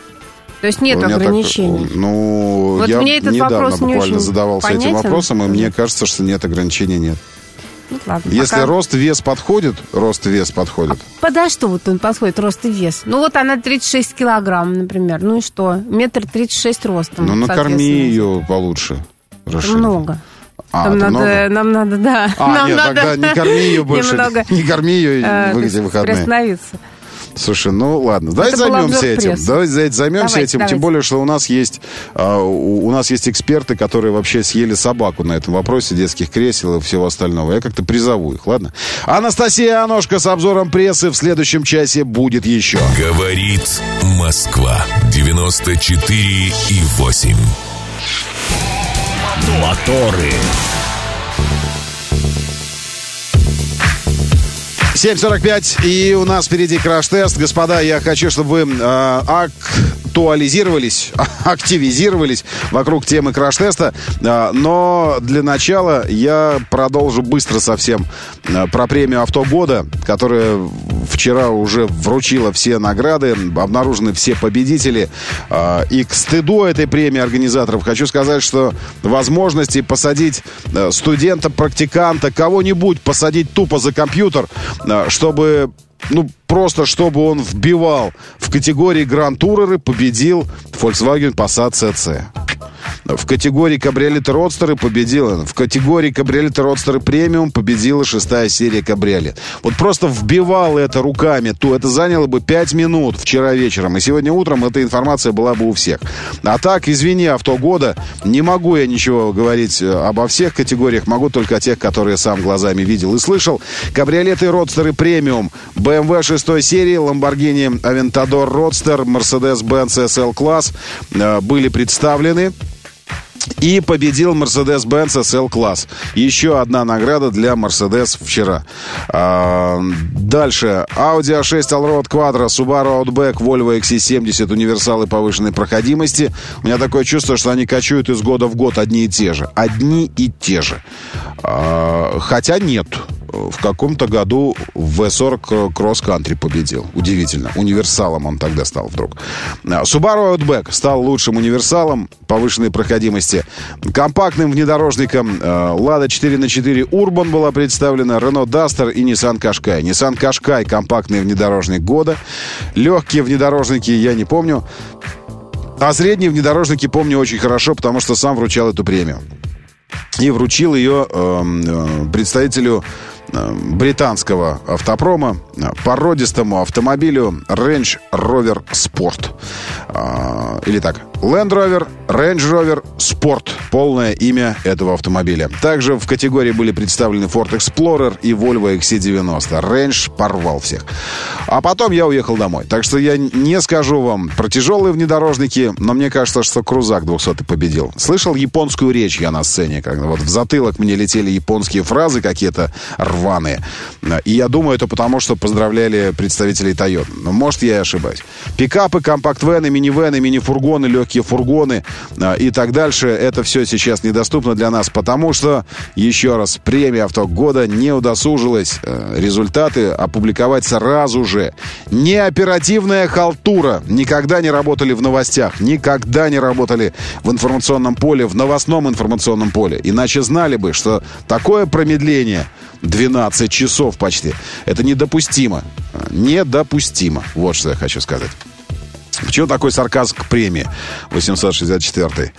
То есть нет ограничений? Так, ну, вот я мне этот недавно вопрос не буквально задавался понятен. этим вопросом, и мне кажется, что нет ограничений, нет. Ну, ладно, Если пока... рост, вес подходит, рост, вес подходит. А подо что вот он подходит, рост и вес? Ну, вот она тридцать шесть килограмм, например. Ну и что? Метр тридцать шесть ростом. Ну, накорми ее получше. Расширь. Много. А, нам, надо, много? нам надо, да. А, нам нет, надо тогда не корми ее больше. Немного, не корми ее э, в эти выходные. Приостановиться. Слушай, ну ладно, давай займемся этим. Давай займемся давайте, этим. давайте. Тем более, что у нас есть uh, у, у нас есть эксперты, которые вообще съели собаку на этом вопросе детских кресел и всего остального. Я как-то призову их, ладно? Анастасия Аношка с обзором прессы в следующем часе будет еще. Говорит Москва. девяносто четыре и восемь. Моторы. семь сорок пять, и у нас впереди краш-тест. Господа, я хочу, чтобы вы э, актуализировались, активизировались вокруг темы краш-теста. Э, но для начала я продолжу быстро совсем э, про премию «Авто года», которая вчера уже вручила все награды, обнаружены все победители. Э, и к стыду этой премии организаторов хочу сказать, что возможности посадить э, студента, практиканта, кого-нибудь посадить тупо за компьютер, чтобы, ну, просто чтобы он вбивал в категории Гранд-туреры, победил Volkswagen Passat си си. В категории кабриолеты родстеры победила. В категории кабриолеты родстеры премиум победила шестая серия кабриолет. Вот просто вбивал это руками, то это заняло бы пять минут вчера вечером. И сегодня утром эта информация была бы у всех. А так, извини, авто года, не могу я ничего говорить обо всех категориях, могу только о тех, которые сам глазами видел и слышал. Кабриолеты родстеры премиум, бэ эм вэ шестой серии, Lamborghini Aventador Roadster, Mercedes-Benz эс эл-класс были представлены. И победил Mercedes-Benz эс эл-класс. Еще одна награда для Mercedes вчера. А, дальше. Audi эй шесть Allroad Quattro, Subaru Outback, Volvo икс си семьдесят, универсалы повышенной проходимости. У меня такое чувство, что они кочуют из года в год одни и те же. Одни и те же. А, хотя нет. в каком-то году в ви сорок кросс-кантри победил. Удивительно. Универсалом он тогда стал вдруг. Subaru Outback стал лучшим универсалом повышенной проходимости. Компактным внедорожником Lada четыре на четыре Urban была представлена, Renault Duster и Nissan Qashqai. Nissan Qashqai — компактный внедорожник года. Легкие внедорожники я не помню. А средние внедорожники помню очень хорошо, потому что сам вручал эту премию. И вручил ее э, представителю э, британского автопрома, породистому автомобилю Range Rover Sport. Э, или так, Land Rover Range Rover Sport. Полное имя этого автомобиля. Также в категории были представлены Ford Explorer и Volvo икс си девяносто. Range порвал всех. А потом я уехал домой. Так что я не скажу вам про тяжелые внедорожники, но мне кажется, что Крузак двухсотый победил. Слышал японскую речь я на сцене, когда вот в затылок мне летели японские фразы какие-то рваные. И я думаю, это потому, что поздравляли представителей Toyota. Но может, я и ошибаюсь. Пикапы, компакт-вены, минивены, мини-фургоны, легкие фургоны и так дальше. Это все сейчас недоступно для нас, потому что, еще раз, премия «Авто года» не удосужилась результаты опубликовать сразу же. Неоперативная халтура. Никогда не работали в новостях, никогда не работали в информационном поле, в новостном информационном поле. Иначе знали бы, что такое промедление, двенадцать часов почти, это недопустимо. Недопустимо. Вот что я хочу сказать. Почему такой сарказм к премии восемьсот шестьдесят четвёртой?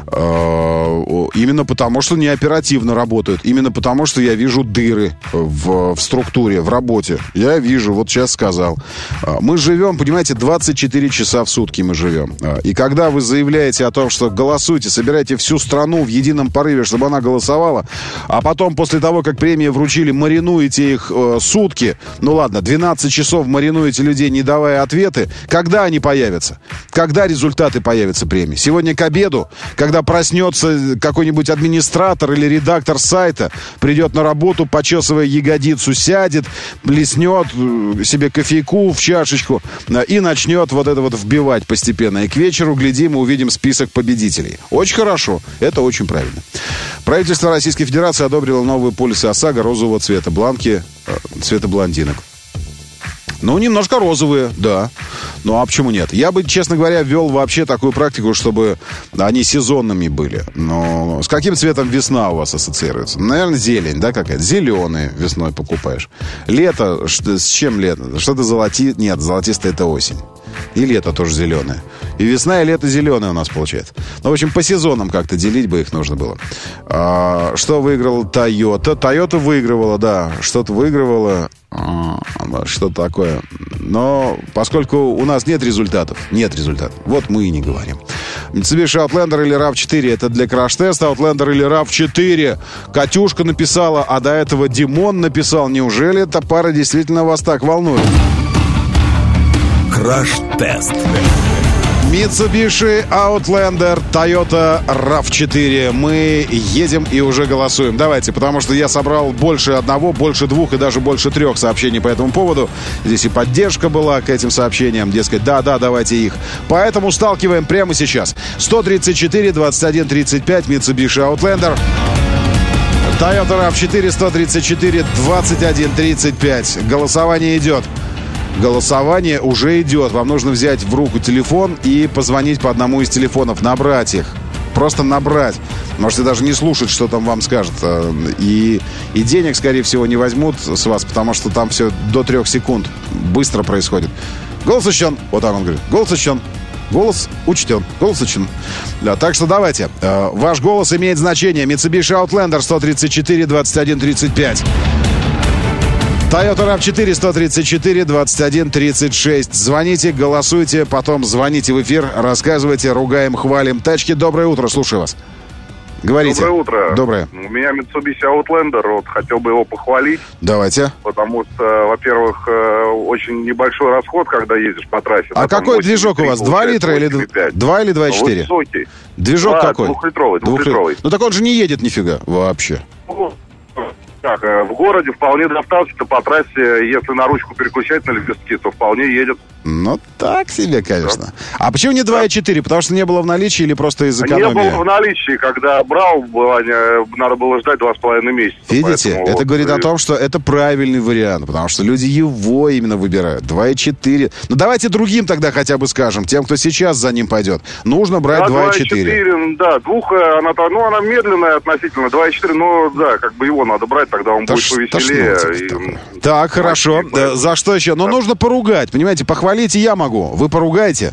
Именно потому, что не оперативно работают. Именно потому, что я вижу дыры в, в структуре, в работе. Я вижу, вот сейчас сказал. Мы живем, понимаете, двадцать четыре часа в сутки мы живем. И когда вы заявляете о том, что голосуйте, собирайте всю страну в едином порыве, чтобы она голосовала, а потом, после того, как премии вручили, маринуете их э, сутки, ну ладно, двенадцать часов маринуете людей, не давая ответы, когда они появятся? Когда результаты появятся премии? Сегодня к обеду, когда проснется какой-нибудь администратор или редактор сайта, придет на работу, почесывая ягодицу, сядет, плеснет себе кофейку в чашечку и начнет вот это вот вбивать постепенно. И к вечеру, глядим, и увидим список победителей. Очень хорошо. Это очень правильно. Правительство Российской Федерации одобрило новые полисы ОСАГО розового цвета. Бланки э, цвета блондинок. Ну, немножко розовые, да. Ну, а почему нет? Я бы, честно говоря, ввел вообще такую практику, чтобы они сезонными были. Но с каким цветом весна у вас ассоциируется? Наверное, зелень, да, какая-то? Зеленые весной покупаешь. Лето, с чем лето? Что-то золотистое? Нет, золотистое — это осень. И лето тоже зеленое. И весна, и лето зеленое у нас получается. Ну, в общем, по сезонам как-то делить бы их нужно было. А, что выиграл Toyota? Toyota выигрывала, да. Что-то выигрывала. А, что-то такое. Но поскольку у нас нет результатов, нет результатов, вот мы и не говорим. Mitsubishi Outlander или рав четыре — это для краш-теста. Outlander или рав четыре. Катюшка написала, а до этого Димон написал. Неужели эта пара действительно вас так волнует? Краш-тест. Mitsubishi Outlander, Toyota рав четыре. Мы едем и уже голосуем. Давайте, потому что я собрал больше одного, больше двух и даже больше трех сообщений по этому поводу. Здесь и поддержка была к этим сообщениям. Дескать, да-да, давайте их. Поэтому сталкиваем прямо сейчас. сто тридцать четыре двадцать один тридцать пять Mitsubishi Outlander. Toyota рав четыре сто тридцать четыре двадцать один тридцать пять. Голосование идет. Голосование уже идет. Вам нужно взять в руку телефон и позвонить по одному из телефонов, набрать их. Просто набрать. Можете даже не слушать, что там вам скажут. И, и денег, скорее всего, не возьмут с вас, потому что там все до трех секунд быстро происходит. Голос учтен. Вот так он говорит. Голос учтен. Голос учтен. Голос учтен. Да, так что давайте. Ваш голос имеет значение. Mitsubishi Outlander сто тридцать четыре двадцать один тридцать пять. Toyota рав четыре сто тридцать четыре двадцать один тридцать шесть. Звоните, голосуйте, потом звоните в эфир, рассказывайте, ругаем, хвалим. Тачки, доброе утро, слушаю вас. Говорите. Доброе утро. Доброе. У меня Mitsubishi Outlander, вот хотел бы его похвалить. Давайте. Потому что, во-первых, очень небольшой расход, когда ездишь по трассе. А какой движок у вас? два литра или два или два и четыре? Высокий. Движок два, какой? Двухлитровый, двухлитровый. Ну так он же не едет нифига вообще. Так, в городе вполне достаточно по трассе, если на ручку переключать на лепестки, то вполне едет. Ну, так себе, конечно. А почему не два и четыре? Потому что не было в наличии или просто из экономии? Не было в наличии, когда брал, было, надо было ждать два с половиной месяца. Видите, это вот говорит и... о том, что это правильный вариант, потому что люди его именно выбирают. два и четыре. Ну, давайте другим тогда хотя бы скажем, тем, кто сейчас за ним пойдет. Нужно брать да, два и четыре. Да, двух, она, ну, она медленная относительно, два и четыре, но, да, как бы его надо брать, тогда он да будет повеселее. И... Так, хорошо. Да, за что еще? Ну, да. нужно поругать, понимаете, похвалить и я могу. Вы поругаете?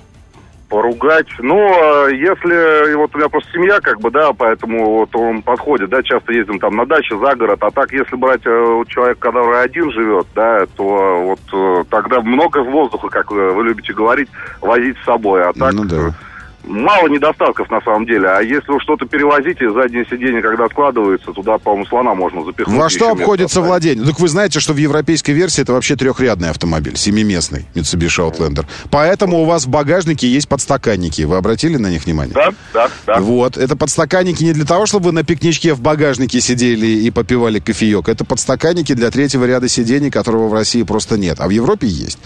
Поругать. Ну, если... Вот у меня просто семья, как бы, да, поэтому вот он подходит, да, часто ездим там на даче, за город. А так, если брать человека, который один живет, да, то вот тогда много воздуха, как вы, вы любите говорить, возить с собой. А так... Ну, да. Мало недостатков на самом деле, а если вы что-то перевозите, заднее сиденье, когда складывается, туда, по-моему, слона можно запихнуть. Во что обходится владение? Так вы знаете, что в европейской версии это вообще трехрядный автомобиль, семиместный Mitsubishi Outlander. Поэтому у вас в багажнике есть подстаканники. Вы обратили на них внимание? Да, да, да. Вот, это подстаканники не для того, чтобы вы на пикничке в багажнике сидели и попивали кофеек. Это подстаканники для третьего ряда сидений, которого в России просто нет, а в Европе есть.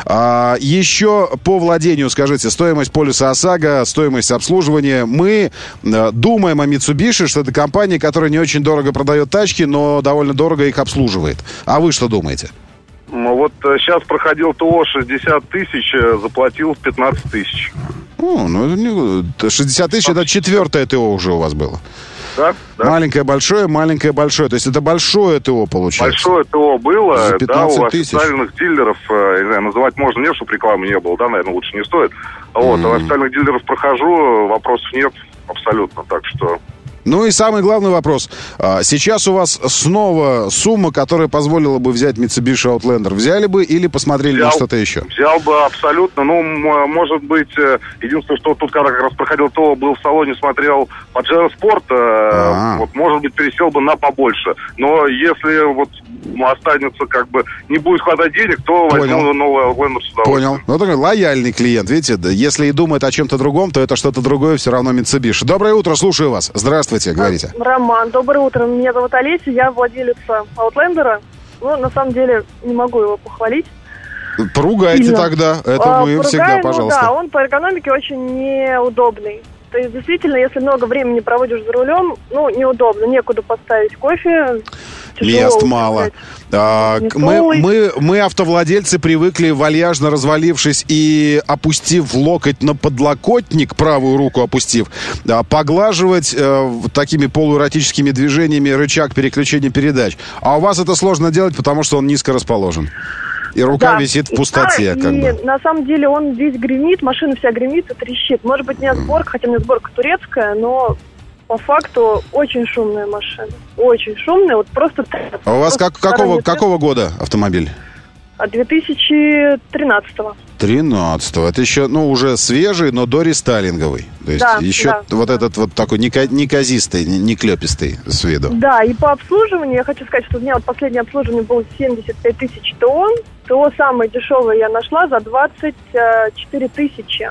А, еще по владению, скажите, стоимость полиса ОСАГО, стоимость обслуживания. Мы э, думаем о Mitsubishi, что это компания, которая не очень дорого продает тачки, но довольно дорого их обслуживает. А вы что думаете? Ну, вот сейчас проходил ТО шестьдесят тысяч, заплатил пятнадцать тысяч. О, ну, шестьдесят тысяч, это четвертое ТО уже у вас было. Да, да. Маленькое, большое, маленькое, большое. То есть это большое ТО получается. Большое ТО было, да, у официальных дилеров, не знаю, называть можно, нет, чтобы рекламы не было, да, наверное, лучше не стоит. Вот, mm. у официальных дилеров прохожу, вопросов нет абсолютно, так что... Ну и самый главный вопрос. Сейчас у вас снова сумма, которая позволила бы взять Mitsubishi Outlander. Взяли бы или посмотрели взял, на что-то еще? Взял бы абсолютно. Ну, может быть, единственное, что тут, когда как раз проходил ТО, был в салоне, смотрел Pajero Sport, А-а-а. вот, может быть, пересел бы на побольше. Но если вот останется, как бы, не будет хватать денег, то Понял. возьму новый Outlander с удовольствием. Понял. Ну, такой лояльный клиент, видите? Если и думает о чем-то другом, то это что-то другое, все равно Mitsubishi. Доброе утро, слушаю вас. Здравствуйте. Говорите. Роман, доброе утро. Меня зовут Олеся, я владелица Outlander. Ну, на самом деле, не могу его похвалить. Поругайте Сильно. тогда. Это а, мы поругаем, всегда, пожалуйста. Ну, да, он по эргономике очень неудобный. То есть, действительно, если много времени проводишь за рулем, ну, неудобно. Некуда поставить кофе. Мест мало. А, мы, мы, мы, автовладельцы, привыкли, вальяжно развалившись и опустив локоть на подлокотник, правую руку опустив, а, поглаживать э, такими полуэротическими движениями рычаг переключения передач. А у вас это сложно делать, потому что он низко расположен. И рука да. висит в пустоте, да, как и бы. На самом деле он весь гремит, машина вся гремит и трещит. Может быть, не сборка, хотя у меня сборка турецкая, но по факту очень шумная машина. Очень шумная, вот просто... А у вас как, какого, какого года автомобиль? две тысячи тринадцатого. тринадцатого. Это еще, ну, уже свежий, но дорестайлинговый. То есть да, еще да, вот да. этот вот такой неказистый, не клепистый с виду. Да, и по обслуживанию, я хочу сказать, что у меня вот последнее обслуживание было семьдесят пять тысяч ТО. ТО самое дешевое я нашла за двадцать четыре тысячи.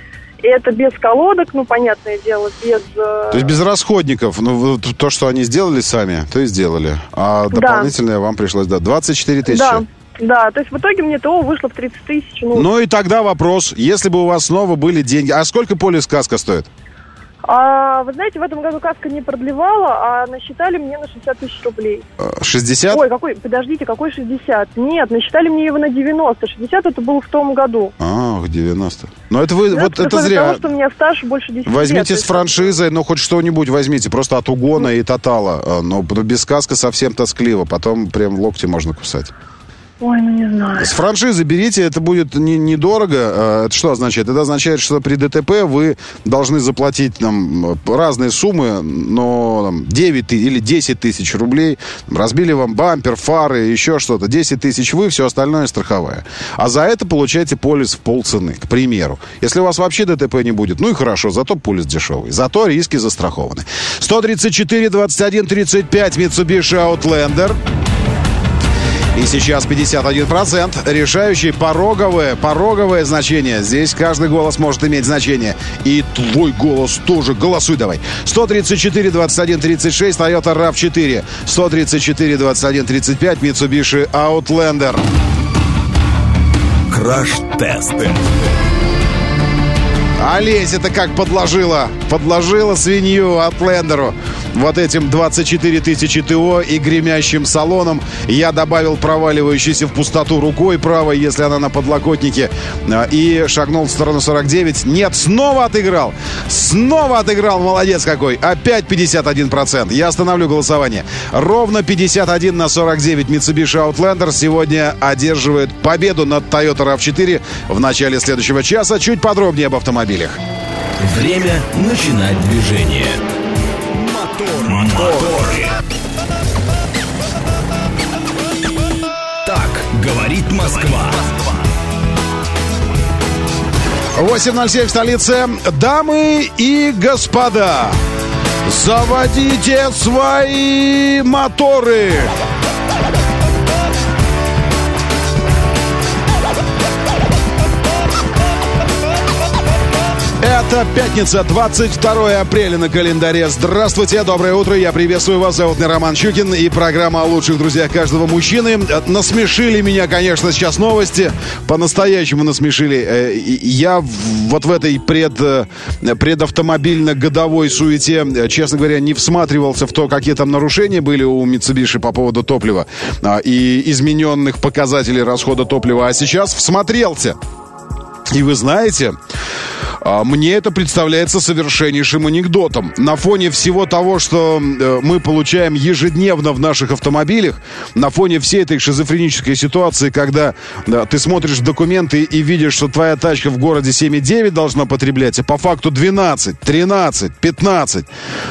И это без колодок, ну, понятное дело, без... То есть без расходников. Ну, то, что они сделали сами, то и сделали. А дополнительное да. вам пришлось, да, двадцать четыре тысячи. Да. Да, то есть в итоге мне ТО вышло в тридцать тысяч. Ну... ну и тогда вопрос, если бы у вас снова были деньги, а сколько полис каска стоит? А, вы знаете, в этом году каска не продлевала, а насчитали мне на шестьдесят тысяч рублей. шестьдесят? Ой, какой, подождите, какой шестьдесят? Нет, насчитали мне его на девяносто. шестьдесят это было в том году. А, девяносто. Но это вы, вот это зря. Потому что у меня стаж больше десяти возьмите лет, с франшизой, ну хоть что-нибудь возьмите, просто от угона и тотала. Но без каска совсем тоскливо, потом прям локти можно кусать. Ой, ну не знаю. С франшизы берите, это будет не, недорого. Это что означает? Это означает, что при ДТП вы должны заплатить там, разные суммы, но там, девять или десять тысяч рублей. Разбили вам бампер, фары, еще что-то. десять тысяч вы, все остальное страховая. А за это получаете полис в полцены, к примеру. Если у вас вообще ДТП не будет, ну и хорошо, зато полис дешевый. Зато риски застрахованы. сто тридцать четыре двадцать один тридцать пять Mitsubishi Outlander. И сейчас пятьдесят один процент. Решающее пороговое, пороговое значение. Здесь каждый голос может иметь значение. И твой голос тоже. Голосуй давай. сто тридцать четыре двадцать один тридцать шесть Toyota рав четыре. сто тридцать четыре двадцать один тридцать пять Mitsubishi Outlander. Краш-тест. Олеся-то как подложила, подложила свинью Outlander'у вот этим двадцать четыре тысячи ТО и гремящим салоном. Я добавил проваливающейся в пустоту рукой правой, если она на подлокотнике, и шагнул в сторону сорок девять. Нет, снова отыграл. Снова отыграл, молодец какой. Опять пятьдесят один процент. Я остановлю голосование. Ровно пятьдесят один на сорок девять Mitsubishi Outlander сегодня одерживает победу над Toyota рав четыре в начале следующего часа. Чуть подробнее об автомобилях. Время начинать движение. Мотор, моторы. Так говорит Москва. восемь ноль семь в столице. Дамы и господа, заводите свои моторы. Это пятница, двадцать второе апреля на календаре. Здравствуйте, доброе утро, я приветствую вас. Зовут меня Роман Щукин и программа о лучших друзьях каждого мужчины. Насмешили меня, конечно, сейчас новости. По-настоящему насмешили. Я вот в этой пред, предавтомобильно-годовой суете, честно говоря, не всматривался в то, какие там нарушения были у Mitsubishi по поводу топлива и измененных показателей расхода топлива. А сейчас всмотрелся. И вы знаете, мне это представляется совершеннейшим анекдотом. На фоне всего того, что мы получаем ежедневно в наших автомобилях, на фоне всей этой шизофренической ситуации, когда ты смотришь документы и видишь, что твоя тачка в городе семь и девять должна потреблять, а по факту двенадцать, тринадцать, пятнадцать.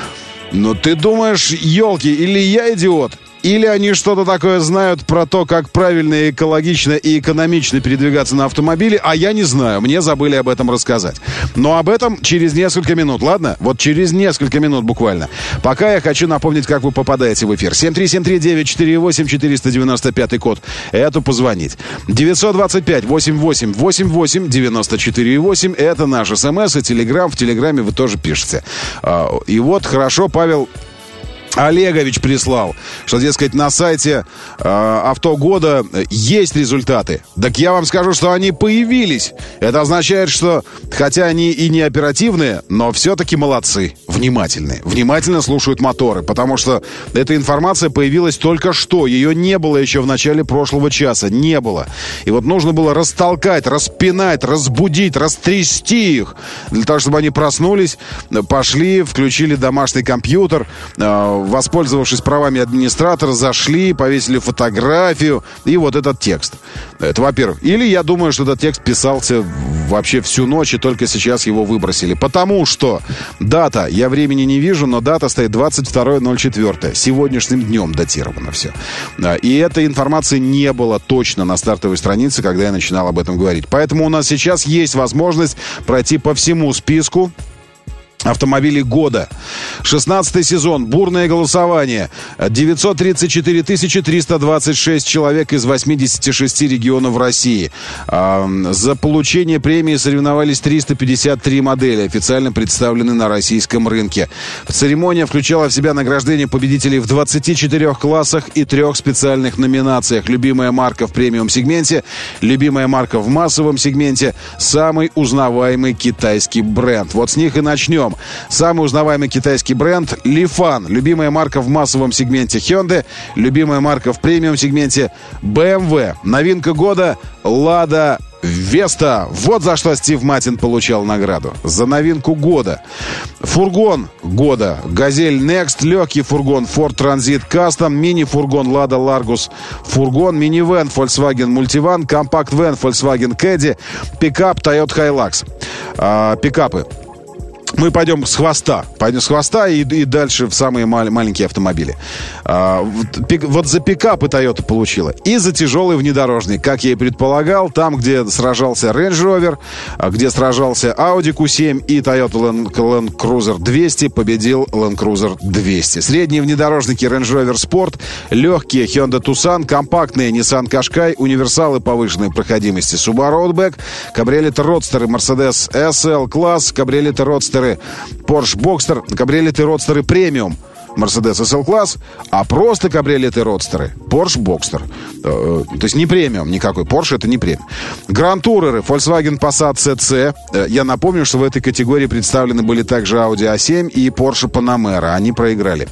Но ты думаешь, елки, или я идиот? Или они что-то такое знают про то, как правильно, экологично и экономично передвигаться на автомобиле, а я не знаю, мне забыли об этом рассказать. Но об этом через несколько минут, ладно? Вот через несколько минут буквально. Пока я хочу напомнить, как вы попадаете в эфир. семь три семь три девять четыре восемь четыреста девяносто пять код. Это позвонить. девятьсот двадцать пять восемьдесят восемь восемьдесят восемь девяносто четыре восемь. Это наш смс и телеграм. В телеграме вы тоже пишете. И вот, хорошо, Павел Олегович прислал, что, дескать, на сайте э, авто года есть результаты. Так я вам скажу, что они появились. Это означает, что, хотя они и не оперативные, но все-таки молодцы, внимательные. Внимательно слушают моторы, потому что эта информация появилась только что. Ее не было еще в начале прошлого часа. Не было. И вот нужно было растолкать, распинать, разбудить, растрясти их, для того, чтобы они проснулись, пошли, включили домашний компьютер, э, воспользовавшись правами администратора, зашли, повесили фотографию и вот этот текст. Это, во-первых. Или я думаю, что этот текст писался вообще всю ночь, и только сейчас его выбросили. Потому что дата, я времени не вижу, но дата стоит двадцать второе ноль четыре. Сегодняшним днем датировано все. И этой информации не было точно на стартовой странице, когда я начинал об этом говорить. Поэтому у нас сейчас есть возможность пройти по всему списку автомобилей года. шестнадцатый сезон. Бурное голосование. девятьсот тридцать четыре тысячи триста двадцать шесть человек из восьмидесяти шести регионов России. За получение премии соревновались триста пятьдесят три модели, официально представлены на российском рынке. Церемония включала в себя награждение победителей в двадцати четырёх классах и трех специальных номинациях. Любимая марка в премиум-сегменте, любимая марка в массовом сегменте, самый узнаваемый китайский бренд. Вот с них и начнем. Самый узнаваемый китайский бренд Lifan. Любимая марка в массовом сегменте Hyundai. Любимая марка в премиум-сегменте бэ эм вэ. Новинка года Lada Vesta. Вот за что Стив Матин получал награду. За новинку года. Фургон года Газель Next. Легкий фургон Ford Transit Custom. Мини-фургон Lada Largus. Фургон. Минивэн Volkswagen Multivan. Компакт-вэн Volkswagen Caddy. Пикап Toyota Hilux. А, пикапы. Мы пойдем с хвоста. Пойдем с хвоста и, и дальше в самые мал- маленькие автомобили. А, вот, пик, вот за пикапы Toyota получила. И за тяжелый внедорожник. Как я и предполагал, там, где сражался Range Rover, где сражался Audi кью семь и Toyota Land, Land Cruiser двести, победил Land Cruiser двести. Средние внедорожники Range Rover Sport, легкие Hyundai Tucson, компактные Nissan Qashqai, универсалы повышенной проходимости Subaru Outback, кабриолеты Родстеры Mercedes эс эл класс, кабриолеты Родстеры Porsche Boxster, кабриолеты Родстеры премиум Mercedes эс эл-класс, а просто кабриолеты родстеры. Porsche Boxster. То есть не премиум никакой. Porsche это не премиум. Гранд Туреры, Volkswagen Passat си си. Я напомню, что в этой категории представлены были также Audi а семь и Porsche Panamera. Они проиграли.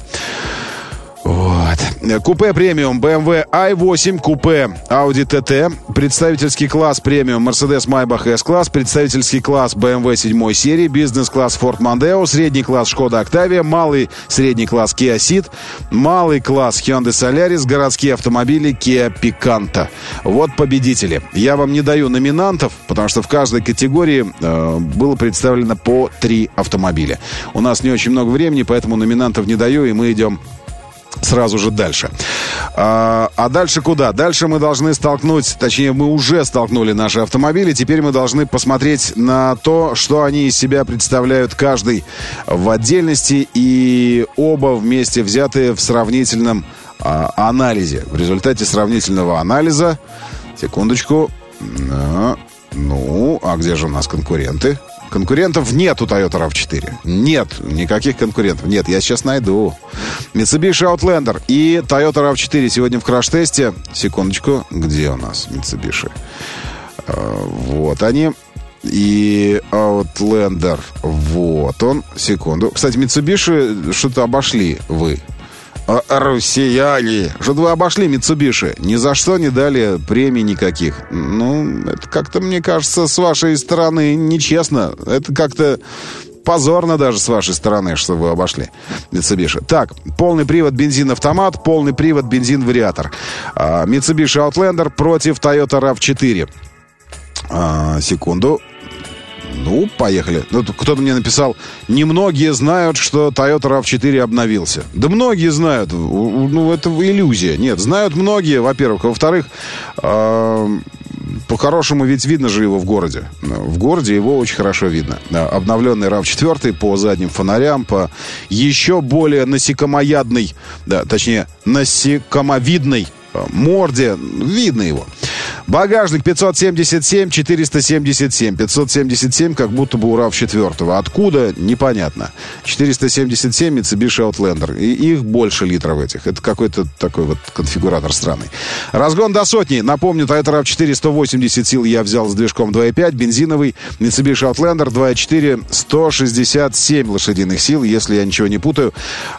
Вот. Купе премиум бэ эм вэ ай восемь, купе Audi ти ти, представительский класс премиум Mercedes Maybach S-класс, представительский класс бэ эм вэ седьмой серии, бизнес-класс Ford Mondeo, средний класс Skoda Octavia, малый средний класс Kia Ceed, малый класс Hyundai Solaris, городские автомобили Kia Picanto. Вот победители. Я вам не даю номинантов, потому что в каждой категории э, было представлено по три автомобиля. У нас не очень много времени, поэтому номинантов не даю, и мы идем сразу же дальше. А, а дальше куда? Дальше мы должны столкнуть, точнее, мы уже столкнули наши автомобили. Теперь мы должны посмотреть на то, что они из себя представляют каждый в отдельности и оба вместе взятые в сравнительном а, анализе. В результате сравнительного анализа... Секундочку. А, ну, а где же у нас конкуренты? Конкурентов нет у Toyota рав четыре. Нет, никаких конкурентов. Нет, я сейчас найду. Mitsubishi Outlander и Toyota рав четыре сегодня в краш-тесте. Секундочку, где у нас Mitsubishi? Вот они. И Outlander. Вот он. Секунду. Кстати, Mitsubishi что-то обошли вы. Россияне. Что-то вы обошли Mitsubishi. Ни за что не дали премий никаких. Ну, это как-то, мне кажется, с вашей стороны нечестно. Это как-то позорно даже с вашей стороны, что вы обошли Mitsubishi. Так, полный привод бензин-автомат, полный привод бензин-вариатор. Mitsubishi Outlander против Toyota рав четыре. А, секунду. Ну, поехали. Ну, кто-то мне написал, немногие знают, что Toyota рав четыре обновился. Да многие знают. Ну, это иллюзия. Нет, знают многие, во-первых. Во-вторых, э, по-хорошему ведь видно же его в городе. В городе его очень хорошо видно. Обновленный рав четыре по задним фонарям, по еще более насекомоядной, да, точнее, насекомовидной морде. Видно его. Багажник пятьсот семьдесят семь, четыреста семьдесят семь. пятьсот семьдесят семь, как будто бы у рав четыре. Откуда? Непонятно. четыреста семьдесят семь Mitsubishi Outlander. И их больше литров этих. Это какой-то такой вот конфигуратор странный. Разгон до сотни. Напомню, Toyota рав четыре сто восемьдесят сил я взял с движком два и пять. Бензиновый. Mitsubishi Outlander два и четыре. сто шестьдесят семь лошадиных сил, если я ничего не путаю.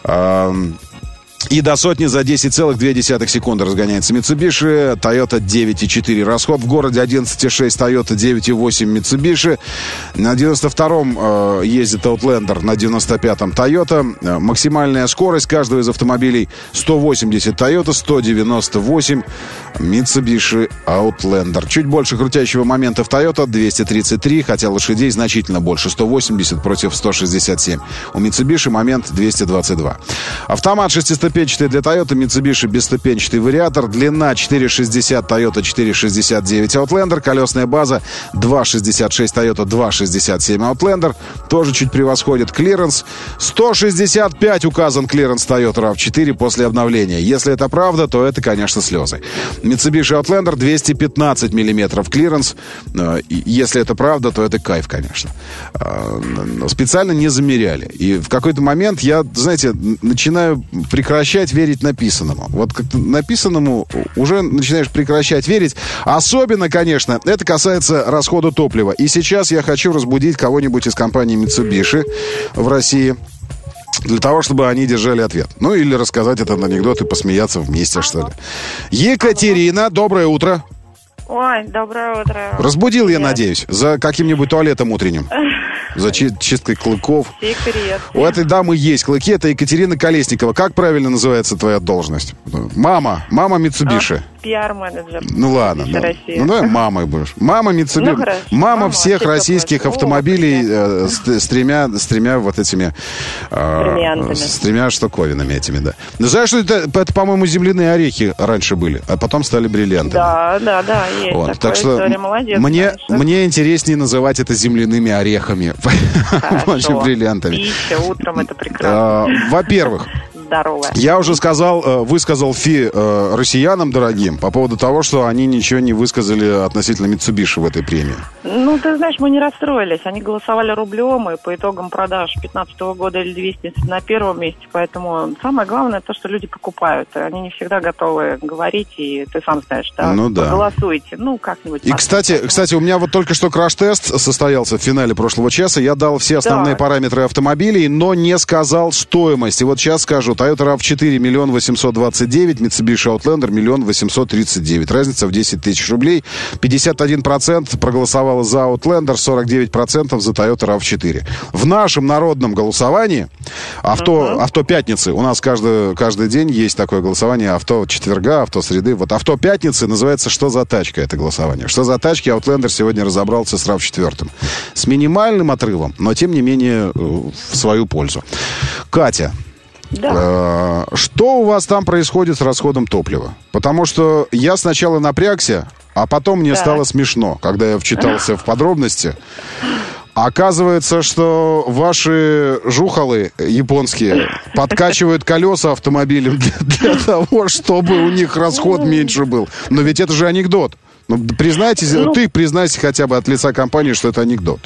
И до сотни за десять целых две десятых секунды разгоняется Mitsubishi. Toyota девять и четыре. Расход в городе одиннадцать и шесть. Toyota девять и восемь Mitsubishi. На девяносто втором э, ездит Outlander, на девяносто пятом Toyota. Э, максимальная скорость каждого из автомобилей сто восемьдесят Toyota, сто девяносто восемь Mitsubishi Outlander. Чуть больше крутящего момента в Toyota, двести тридцать три, хотя лошадей значительно больше, сто восемьдесят против сто шестьдесят семь. У Mitsubishi момент двести двадцать два. Автомат шестиступенчатый для Toyota, Mitsubishi бесступенчатый вариатор. Длина четыре шестьдесят, Toyota четыре шестьдесят девять Outlander. Колесная база два шестьдесят шесть, Toyota два шестьдесят семь Outlander. Тоже чуть превосходит клиренс. сто шестьдесят пять указан клиренс Toyota рав четыре после обновления. Если это правда, то это, конечно, слезы. Mitsubishi Outlander двести пятнадцать миллиметров клиренс. Если это правда, то это кайф, конечно. Специально не замеряли. И в какой-то момент я, знаете, начинаю прекращать верить написанному. Вот как-то написанному уже начинаешь прекращать верить. Особенно, конечно, это касается расхода топлива. И сейчас я хочу разбудить кого-нибудь из компании Mitsubishi в России, для того, чтобы они держали ответ. Ну, или рассказать этот анекдот и посмеяться вместе, что ли. Екатерина, доброе утро. Ой, доброе утро. Разбудил, я надеюсь, за каким-нибудь туалетом утренним. За чи- чисткой клыков. Секрет. У этой дамы есть клыки. Это Екатерина Колесникова. Как правильно называется твоя должность? Мама. Мама Mitsubishi. А, пиар-менеджер. Ну ладно. Ну, ну давай мамой будешь. Мама Mitsubishi. Ну, мама, мама всех российских автомобилей э, с, с, тремя, с тремя вот этими... Э, с тремя штуковинами этими, да. Ну знаешь, что это, это, по-моему, земляные орехи раньше были, а потом стали бриллиантами. Да, да, да. Есть вот. Так что молодец, мне, мне интереснее называть это земляными орехами. Очень бриллиантами. Пища утром, это прекрасно. Во-первых, здоровая. Я уже сказал, высказал фи россиянам дорогим по поводу того, что они ничего не высказали относительно Mitsubishi в этой премии. Ну, ты знаешь, мы не расстроились. Они голосовали рублем, и по итогам продаж две тысячи пятнадцатого года L-двести на первом месте. Поэтому самое главное то, что люди покупают. Они не всегда готовы говорить, и ты сам знаешь, да? Ну да. Голосуйте, ну, как-нибудь. И, кстати, кстати, у меня вот только что краш-тест состоялся в финале прошлого часа. Я дал все основные да. параметры автомобилей, но не сказал стоимость. И вот сейчас скажу. Toyota рав четыре миллион восемьсот двадцать девять, Mitsubishi Outlander миллион восемьсот тридцать девять. Разница в десять тысяч рублей. пятьдесят один процент проголосовал за Outlander, сорок девять процентов за Toyota рав четыре. В нашем народном голосовании авто, uh-huh. авто пятницы, у нас каждый, каждый день есть такое голосование, авто четверга, авто среды. Вот авто пятницы называется «Что за тачка?» это голосование. Что за тачки? Outlander сегодня разобрался с рав четыре. С минимальным отрывом, но тем не менее в свою пользу. Катя, да. э, что у вас там происходит с расходом топлива? Потому что я сначала напрягся, а потом мне да. стало смешно, когда я вчитался в подробности. Оказывается, что ваши жухалы японские подкачивают колеса автомобилем для, для того, чтобы у них расход меньше был. Но ведь это же анекдот. Ну, признайтесь, ну, ты признайся хотя бы от лица компании, что это анекдот.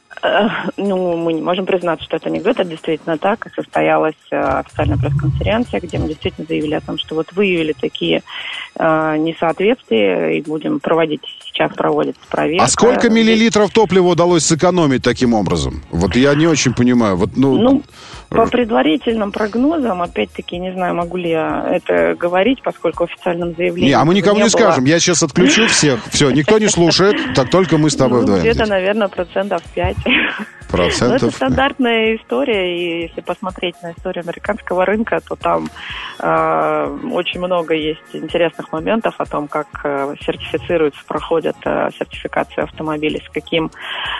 Ну, мы не можем признаться, что это анекдот, это действительно так. Состоялась официальная пресс-конференция, где мы действительно заявили о том, что вот выявили такие э, несоответствия, и будем проводить, сейчас проводится проверка. А сколько миллилитров топлива удалось сэкономить таким образом? Вот я не очень понимаю. Вот, ну... ну, по предварительным прогнозам, опять-таки, не знаю, могу ли я это говорить, поскольку в официальном заявлении... Не, а мы никому не, не скажем. Я сейчас отключу всех. Все, никто не слушает, так только мы с тобой вдвоем. Где-то, наверное, процентов пять. Процентов. Но это стандартная история, и если посмотреть на историю американского рынка, то там э, очень много есть интересных моментов о том, как э, сертифицируются, проходят э, сертификацию автомобилей, с каким,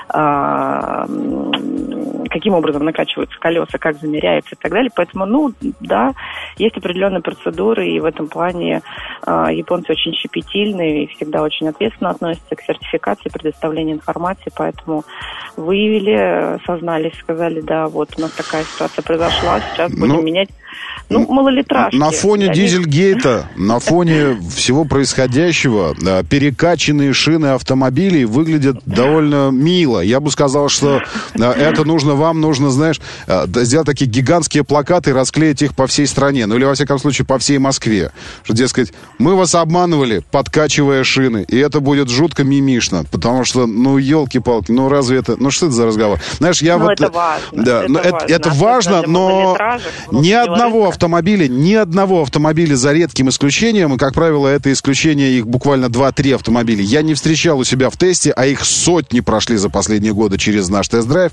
э, каким образом накачиваются колеса, как замеряется и так далее. Поэтому, ну, да, есть определенные процедуры, и в этом плане э, японцы очень щепетильны и всегда очень ответственно относятся к сертификации, предоставлению информации, поэтому выявили, сознались, сказали, да, вот у нас такая ситуация произошла, сейчас будем ну, менять, ну, малолитражки. На фоне дизельгейта, на фоне всего происходящего, перекачанные шины автомобилей выглядят довольно мило. Я бы сказал, что это нужно вам, нужно, знаешь, сделать такие гигантские плакаты и расклеить их по всей стране, ну или, во всяком случае, по всей Москве. Что, дескать, мы вас обманывали, подкачивая шины, и это будет жутко мимишно, потому что, ну, елки-палки, ну, разве это, ну, что это за разговор? Знаешь, я ну, вот... это важно. Да, это, но это, важно. это важно, но ни одного автомобиля, ни одного автомобиля, за редким исключением, и, как правило, это исключение, их буквально два-три автомобиля, я не встречал у себя в тесте, а их сотни прошли за последние годы через наш тест-драйв,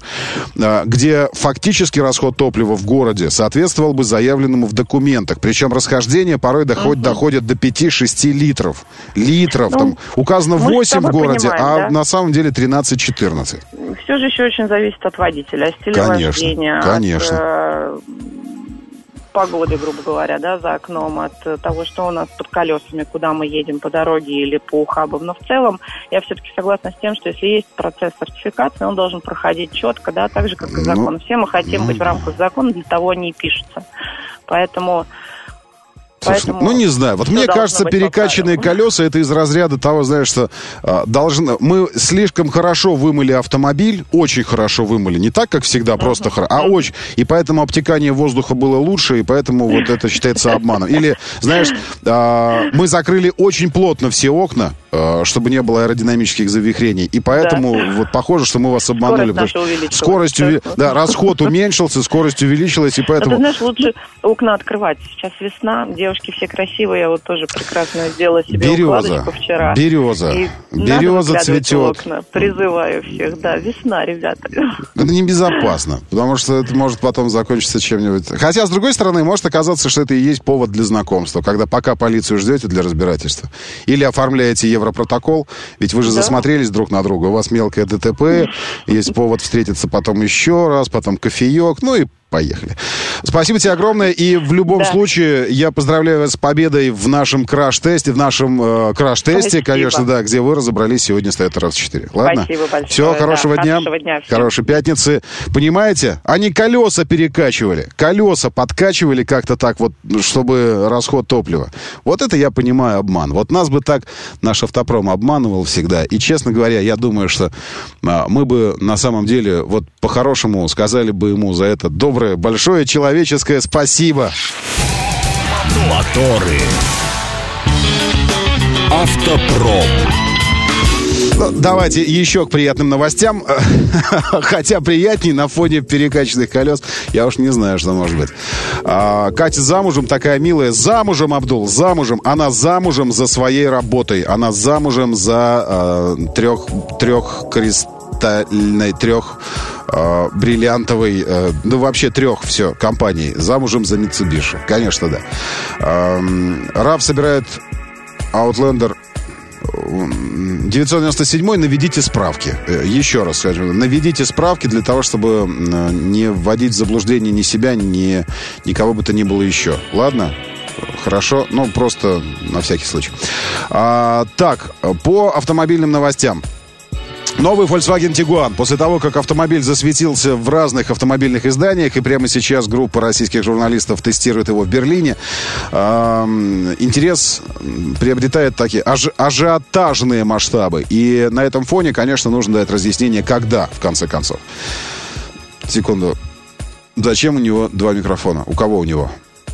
где фактически расход топлива в городе соответствовал бы заявленному в документах. Причем расхождение порой доходит, угу. доходит до пяти-шести литров. Литров. Ну, там указано восемь в городе, понимаем, а да? на самом деле тринадцать-четырнадцать. Все же еще очень зависит от водителя, от стиля конечно, вождения, конечно. от э, погоды, грубо говоря, да, за окном, от того, что у нас под колесами, куда мы едем по дороге или по ухабам. Но в целом я все-таки согласна с тем, что если есть процесс сертификации, он должен проходить четко, да, так же, как и закон. Все мы хотим ну, быть в рамках закона, для того они и пишутся. Поэтому... Слушай, ну, не знаю. Вот мне кажется, перекачанные колеса, это из разряда того, знаешь, что а, должны... мы слишком хорошо вымыли автомобиль, очень хорошо вымыли. Не так, как всегда, просто хорошо, а очень. И поэтому обтекание воздуха было лучше, и поэтому вот это считается обманом. Или, знаешь, а, мы закрыли очень плотно все окна, а, чтобы не было аэродинамических завихрений. И поэтому да. вот похоже, что мы вас обманули. Скорость, скорость уви... Да, расход уменьшился, скорость увеличилась, и поэтому... А ты знаешь, лучше окна открывать. Сейчас весна, девушки все красивые, я вот тоже прекрасно сделала себе береза, укладочку вчера. Береза, и береза цветет. Окна. Призываю всех, да, весна, ребята. Это небезопасно, потому что это может потом закончиться чем-нибудь. Хотя, с другой стороны, может оказаться, что это и есть повод для знакомства, когда пока полицию ждете для разбирательства. Или оформляете европротокол, ведь вы же да. засмотрелись друг на друга, у вас мелкое ДТП, есть повод встретиться потом еще раз, потом кофеек, ну и Поехали. Спасибо тебе огромное. И в любом да. случае я поздравляю вас с победой в нашем краш-тесте. В нашем э, краш-тесте, Спасибо. конечно, да, где вы разобрались сегодня с Toyota рав четыре. Ладно? Спасибо большое. Все, хорошего да, дня. Хорошего дня всем. Хорошей пятницы. Понимаете? Они колеса перекачивали. Колеса подкачивали как-то так вот, чтобы расход топлива. Вот это я понимаю обман. Вот нас бы так наш автопром обманывал всегда. И, честно говоря, я думаю, что а, мы бы на самом деле вот по-хорошему сказали бы ему за это доброе, большое человеческое спасибо. Моторы. Автопром. Ну, давайте еще к приятным новостям. Хотя приятней на фоне перекачанных колес. Я уж не знаю, что может быть. А, Катя замужем, такая милая. Замужем, Абдул, замужем. Она замужем за своей работой. Она замужем за а, трех, трех кристальной, трех а, бриллиантовой, а, ну вообще трех, все, компаний. Замужем за Mitsubishi. Конечно, да. А, рав собирает Outlander девятьсот девяносто седьмой, наведите справки. Еще раз скажу, наведите справки для того, чтобы не вводить в заблуждение ни себя, ни никого бы то ни было еще. Ладно? Хорошо? Ну, просто на всякий случай. А, так, по автомобильным новостям. Новый Volkswagen Tiguan. После того, как автомобиль засветился в разных автомобильных изданиях, и прямо сейчас группа российских журналистов тестирует его в Берлине, э, интерес приобретает такие аж, ажиотажные масштабы. И на этом фоне, конечно, нужно дать разъяснение, когда, в конце концов. Секунду. Зачем у него два микрофона? У кого у него?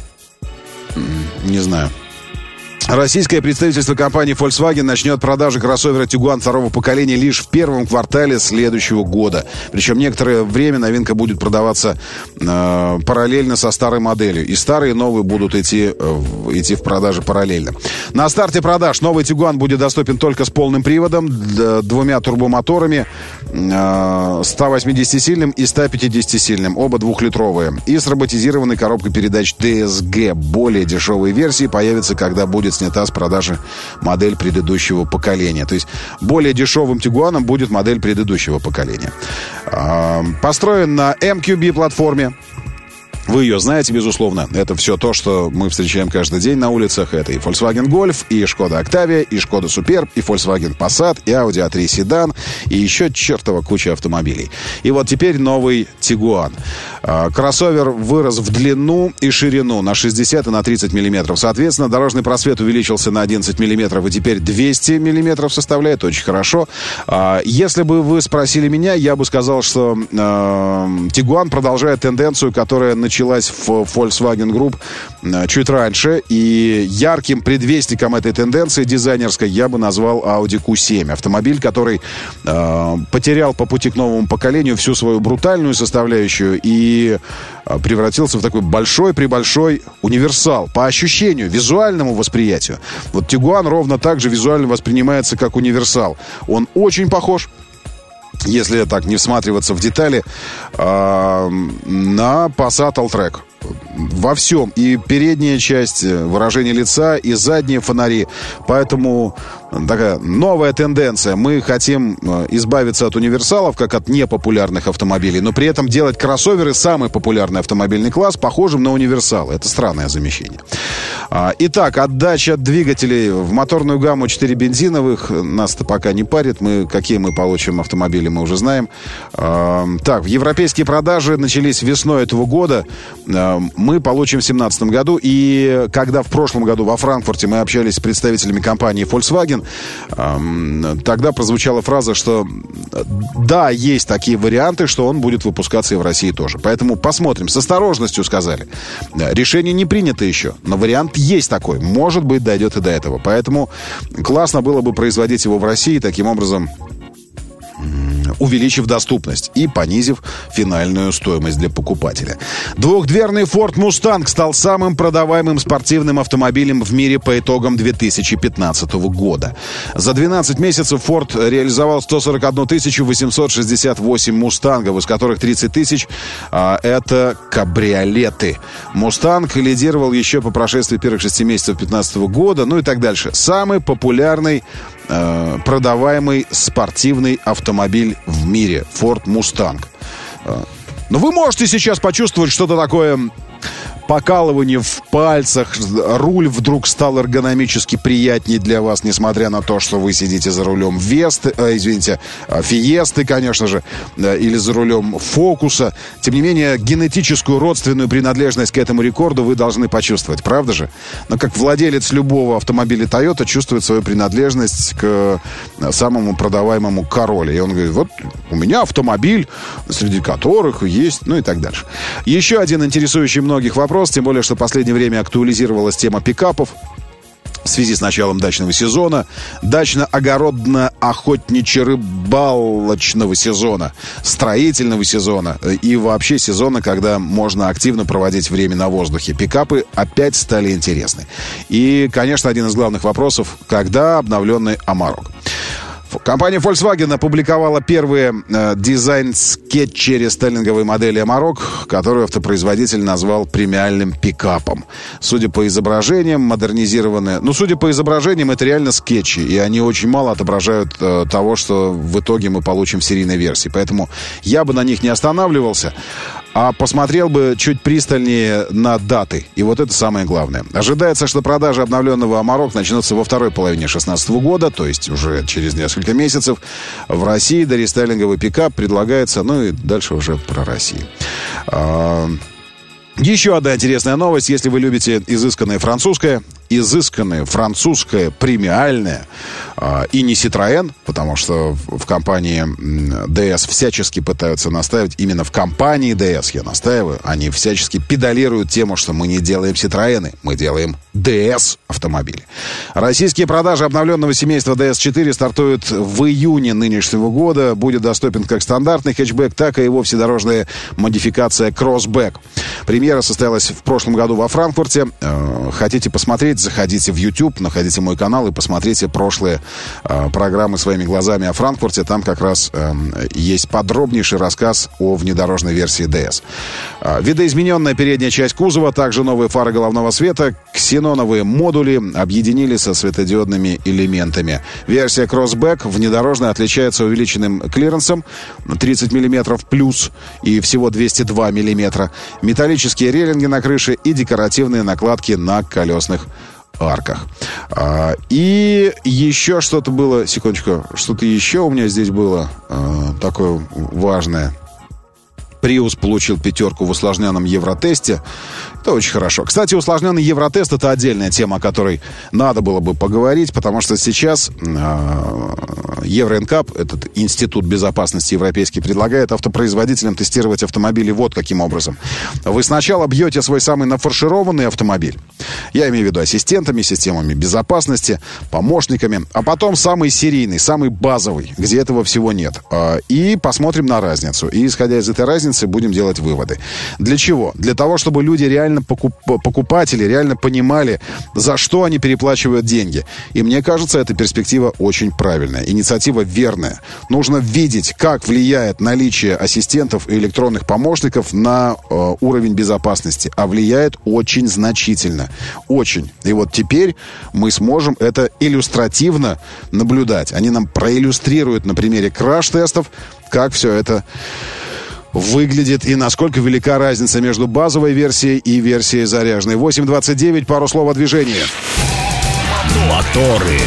Не знаю. Российское представительство компании Volkswagen начнет продажи кроссовера Tiguan второго поколения лишь в первом квартале следующего года. Причем некоторое время новинка будет продаваться э, параллельно со старой моделью. И старые, и новые будут идти, э, идти в продажи параллельно. На старте продаж новый Tiguan будет доступен только с полным приводом, д- двумя турбомоторами, э, сто восьмидесятисильным и сто пятидесятисильным, оба двухлитровые. И с роботизированной коробкой передач ди эс джи. Более дешевые версии появятся, когда будет снята с продажи модель предыдущего поколения. То есть более дешевым Тигуаном будет модель предыдущего поколения. Построен на эм кью би-платформе. Вы ее знаете, безусловно. Это все то, что мы встречаем каждый день на улицах. Это и Volkswagen Golf, и Skoda Octavia, и Skoda Superb, и Volkswagen Passat, и Audi эй три седан, и еще чертова куча автомобилей. И вот теперь новый Tiguan. Кроссовер вырос в длину и ширину на шестьдесят и на тридцать миллиметров. Соответственно, дорожный просвет увеличился на одиннадцать миллиметров, и теперь двести миллиметров составляет. Очень хорошо. Если бы вы спросили меня, я бы сказал, что Tiguan продолжает тенденцию, которая началась в Volkswagen Group чуть раньше. И ярким предвестником этой тенденции дизайнерской я бы назвал Audi кью семь. Автомобиль, который э, потерял по пути к новому поколению всю свою брутальную составляющую и э, превратился в такой большой-пребольшой универсал. По ощущению, визуальному восприятию. Вот Tiguan ровно так же визуально воспринимается как универсал. Он очень похож, если так не всматриваться в детали, э, на Passat Alltrack. Во всем. И передняя часть, выражение лица, и задние фонари. Поэтому такая новая тенденция. Мы хотим избавиться от универсалов, как от непопулярных автомобилей, но при этом делать кроссоверы, самый популярный автомобильный класс, похожим на универсалы. Это странное замещение. Итак, отдача двигателей в моторную гамму четыре бензиновых нас-то пока не парит. Мы, какие мы получим автомобили, мы уже знаем. Так, европейские продажи начались весной этого года. Мы получим в две тысячи семнадцатом году. И когда в прошлом году во Франкфурте мы общались с представителями компании Volkswagen, тогда прозвучала фраза, что да, есть такие варианты, что он будет выпускаться и в России тоже. Поэтому посмотрим. С осторожностью сказали. Решение не принято еще, но вариант есть такой. Может быть, дойдет и до этого. Поэтому классно было бы производить его в России, таким образом увеличив доступность и понизив финальную стоимость для покупателя. Двухдверный Ford Mustang стал самым продаваемым спортивным автомобилем в мире по итогам две тысячи пятнадцатого года. За двенадцать месяцев Ford реализовал сто сорок одну тысячу восемьсот шестьдесят восемь мустангов, из которых тридцать тысяч а, это кабриолеты. Mustang лидировал еще по прошествии первых шести месяцев две тысячи пятнадцатого года, ну и так дальше. Самый популярный продаваемый спортивный автомобиль в мире. Ford Mustang. Но вы можете сейчас почувствовать что-то такое... покалывание в пальцах, руль вдруг стал эргономически приятнее для вас, несмотря на то, что вы сидите за рулем Весты, э, извините, Фиесты, конечно же, э, или за рулем Фокуса. Тем не менее, генетическую родственную принадлежность к этому рекорду вы должны почувствовать, правда же? Но как владелец любого автомобиля Toyota чувствует свою принадлежность к самому продаваемому Короле. И он говорит, вот у меня автомобиль, среди которых есть, ну и так дальше. Еще один интересующий многих вопрос, тем более, что в последнее время актуализировалась тема пикапов в связи с началом дачного сезона, дачно-огородно-охотничьо-рыбалочного сезона, строительного сезона и вообще сезона, когда можно активно проводить время на воздухе. Пикапы опять стали интересны. И, конечно, один из главных вопросов, когда обновленный Amarok. Компания Volkswagen опубликовала первые э, дизайн-скетчи рестайлинговой модели Amarok, которую автопроизводитель назвал премиальным пикапом. Судя по изображениям, модернизированные... Ну, судя по изображениям, это реально скетчи, и они очень мало отображают э, того, что в итоге мы получим в серийной версии. Поэтому я бы на них не останавливался, а посмотрел бы чуть пристальнее на даты. И вот это самое главное. Ожидается, что продажи обновленного Amarok начнутся во второй половине две тысячи шестнадцатого года, то есть уже через несколько месяцев. В России дорестайлинговый пикап предлагается, ну и дальше уже про Россию. Еще одна интересная новость. Если вы любите изысканное французское, изысканное французское премиальное э, и не Citroën, потому что в, в компании ди эс всячески пытаются наставить, именно в компании ди эс я настаиваю, они всячески педалируют тему, что мы не делаем Citroën, мы делаем ди эс автомобили. Российские продажи обновленного семейства ди эс четыре стартуют в июне нынешнего года. Будет доступен как стандартный хэтчбэк, так и его вседорожная модификация кроссбэк. Премьера состоялась в прошлом году во Франкфурте. Э, хотите посмотреть, заходите в YouTube, находите мой канал и посмотрите прошлые э, программы своими глазами о Франкфурте. Там как раз э, есть подробнейший рассказ о внедорожной версии ди эс. Э, видоизмененная передняя часть кузова, также новые фары головного света, ксеноновые модули объединили со светодиодными элементами. Версия кроссбэк внедорожная отличается увеличенным клиренсом тридцать миллиметров плюс и всего двести два миллиметра. Металлические рейлинги на крыше и декоративные накладки на колесных арках. А, и еще что-то было, секундочку, что-то еще у меня здесь было а, такое важное. Prius получил пятерку в усложненном евротесте. Это очень хорошо. Кстати, усложненный евротест — это отдельная тема, о которой надо было бы поговорить, потому что сейчас э, Евро-эн-кап, этот институт безопасности европейский, предлагает автопроизводителям тестировать автомобили вот каким образом. Вы сначала бьете свой самый нафаршированный автомобиль, я имею в виду ассистентами, системами безопасности, помощниками, а потом самый серийный, самый базовый, где этого всего нет. Э, и посмотрим на разницу. И, исходя из этой разницы, будем делать выводы. Для чего? Для того, чтобы люди реально Покуп, покупатели реально понимали, за что они переплачивают деньги. И мне кажется, эта перспектива очень правильная. Инициатива верная. Нужно видеть, как влияет наличие ассистентов и электронных помощников на э, уровень безопасности. А влияет очень значительно. Очень. И вот теперь мы сможем это иллюстративно наблюдать. Они нам проиллюстрируют на примере краш-тестов, как все это выглядит и насколько велика разница между базовой версией и версией заряженной. восемь двадцать девять, пару слов о движении. Моторы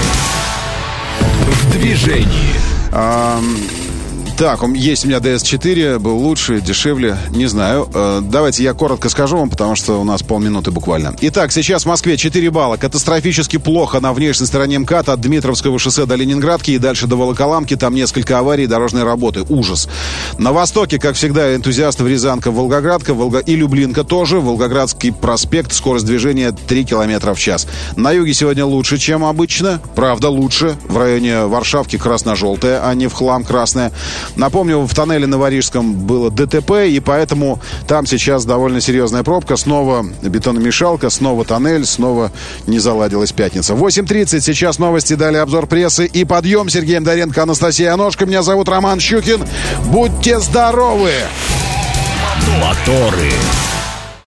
в движении. А, так, есть у меня ди эс четыре, был лучше, дешевле, не знаю. А, давайте я коротко скажу вам, потому что у нас полминуты буквально. Итак, сейчас в Москве четыре балла. Катастрофически плохо на внешней стороне МКАД от Дмитровского шоссе до Ленинградки и дальше до Волоколамки. Там несколько аварий, дорожной работы. Ужас. На востоке, как всегда, энтузиастов Рязанка, Волгоградка, Волго... и Люблинка тоже. Волгоградский проспект, скорость движения три километра в час. На юге сегодня лучше, чем обычно. Правда, лучше. В районе Варшавки красно-желтая, а не в хлам красная. Напомню, в тоннеле на Варижском было ДТП, и поэтому там сейчас довольно серьезная пробка. Снова бетономешалка, снова тоннель, снова не заладилась пятница. восемь тридцать, сейчас новости, далее обзор прессы и подъем. Сергей Мдоренко, Анастасия Аношка. Меня зовут Роман Щукин. Будьте здоровы! Моторы.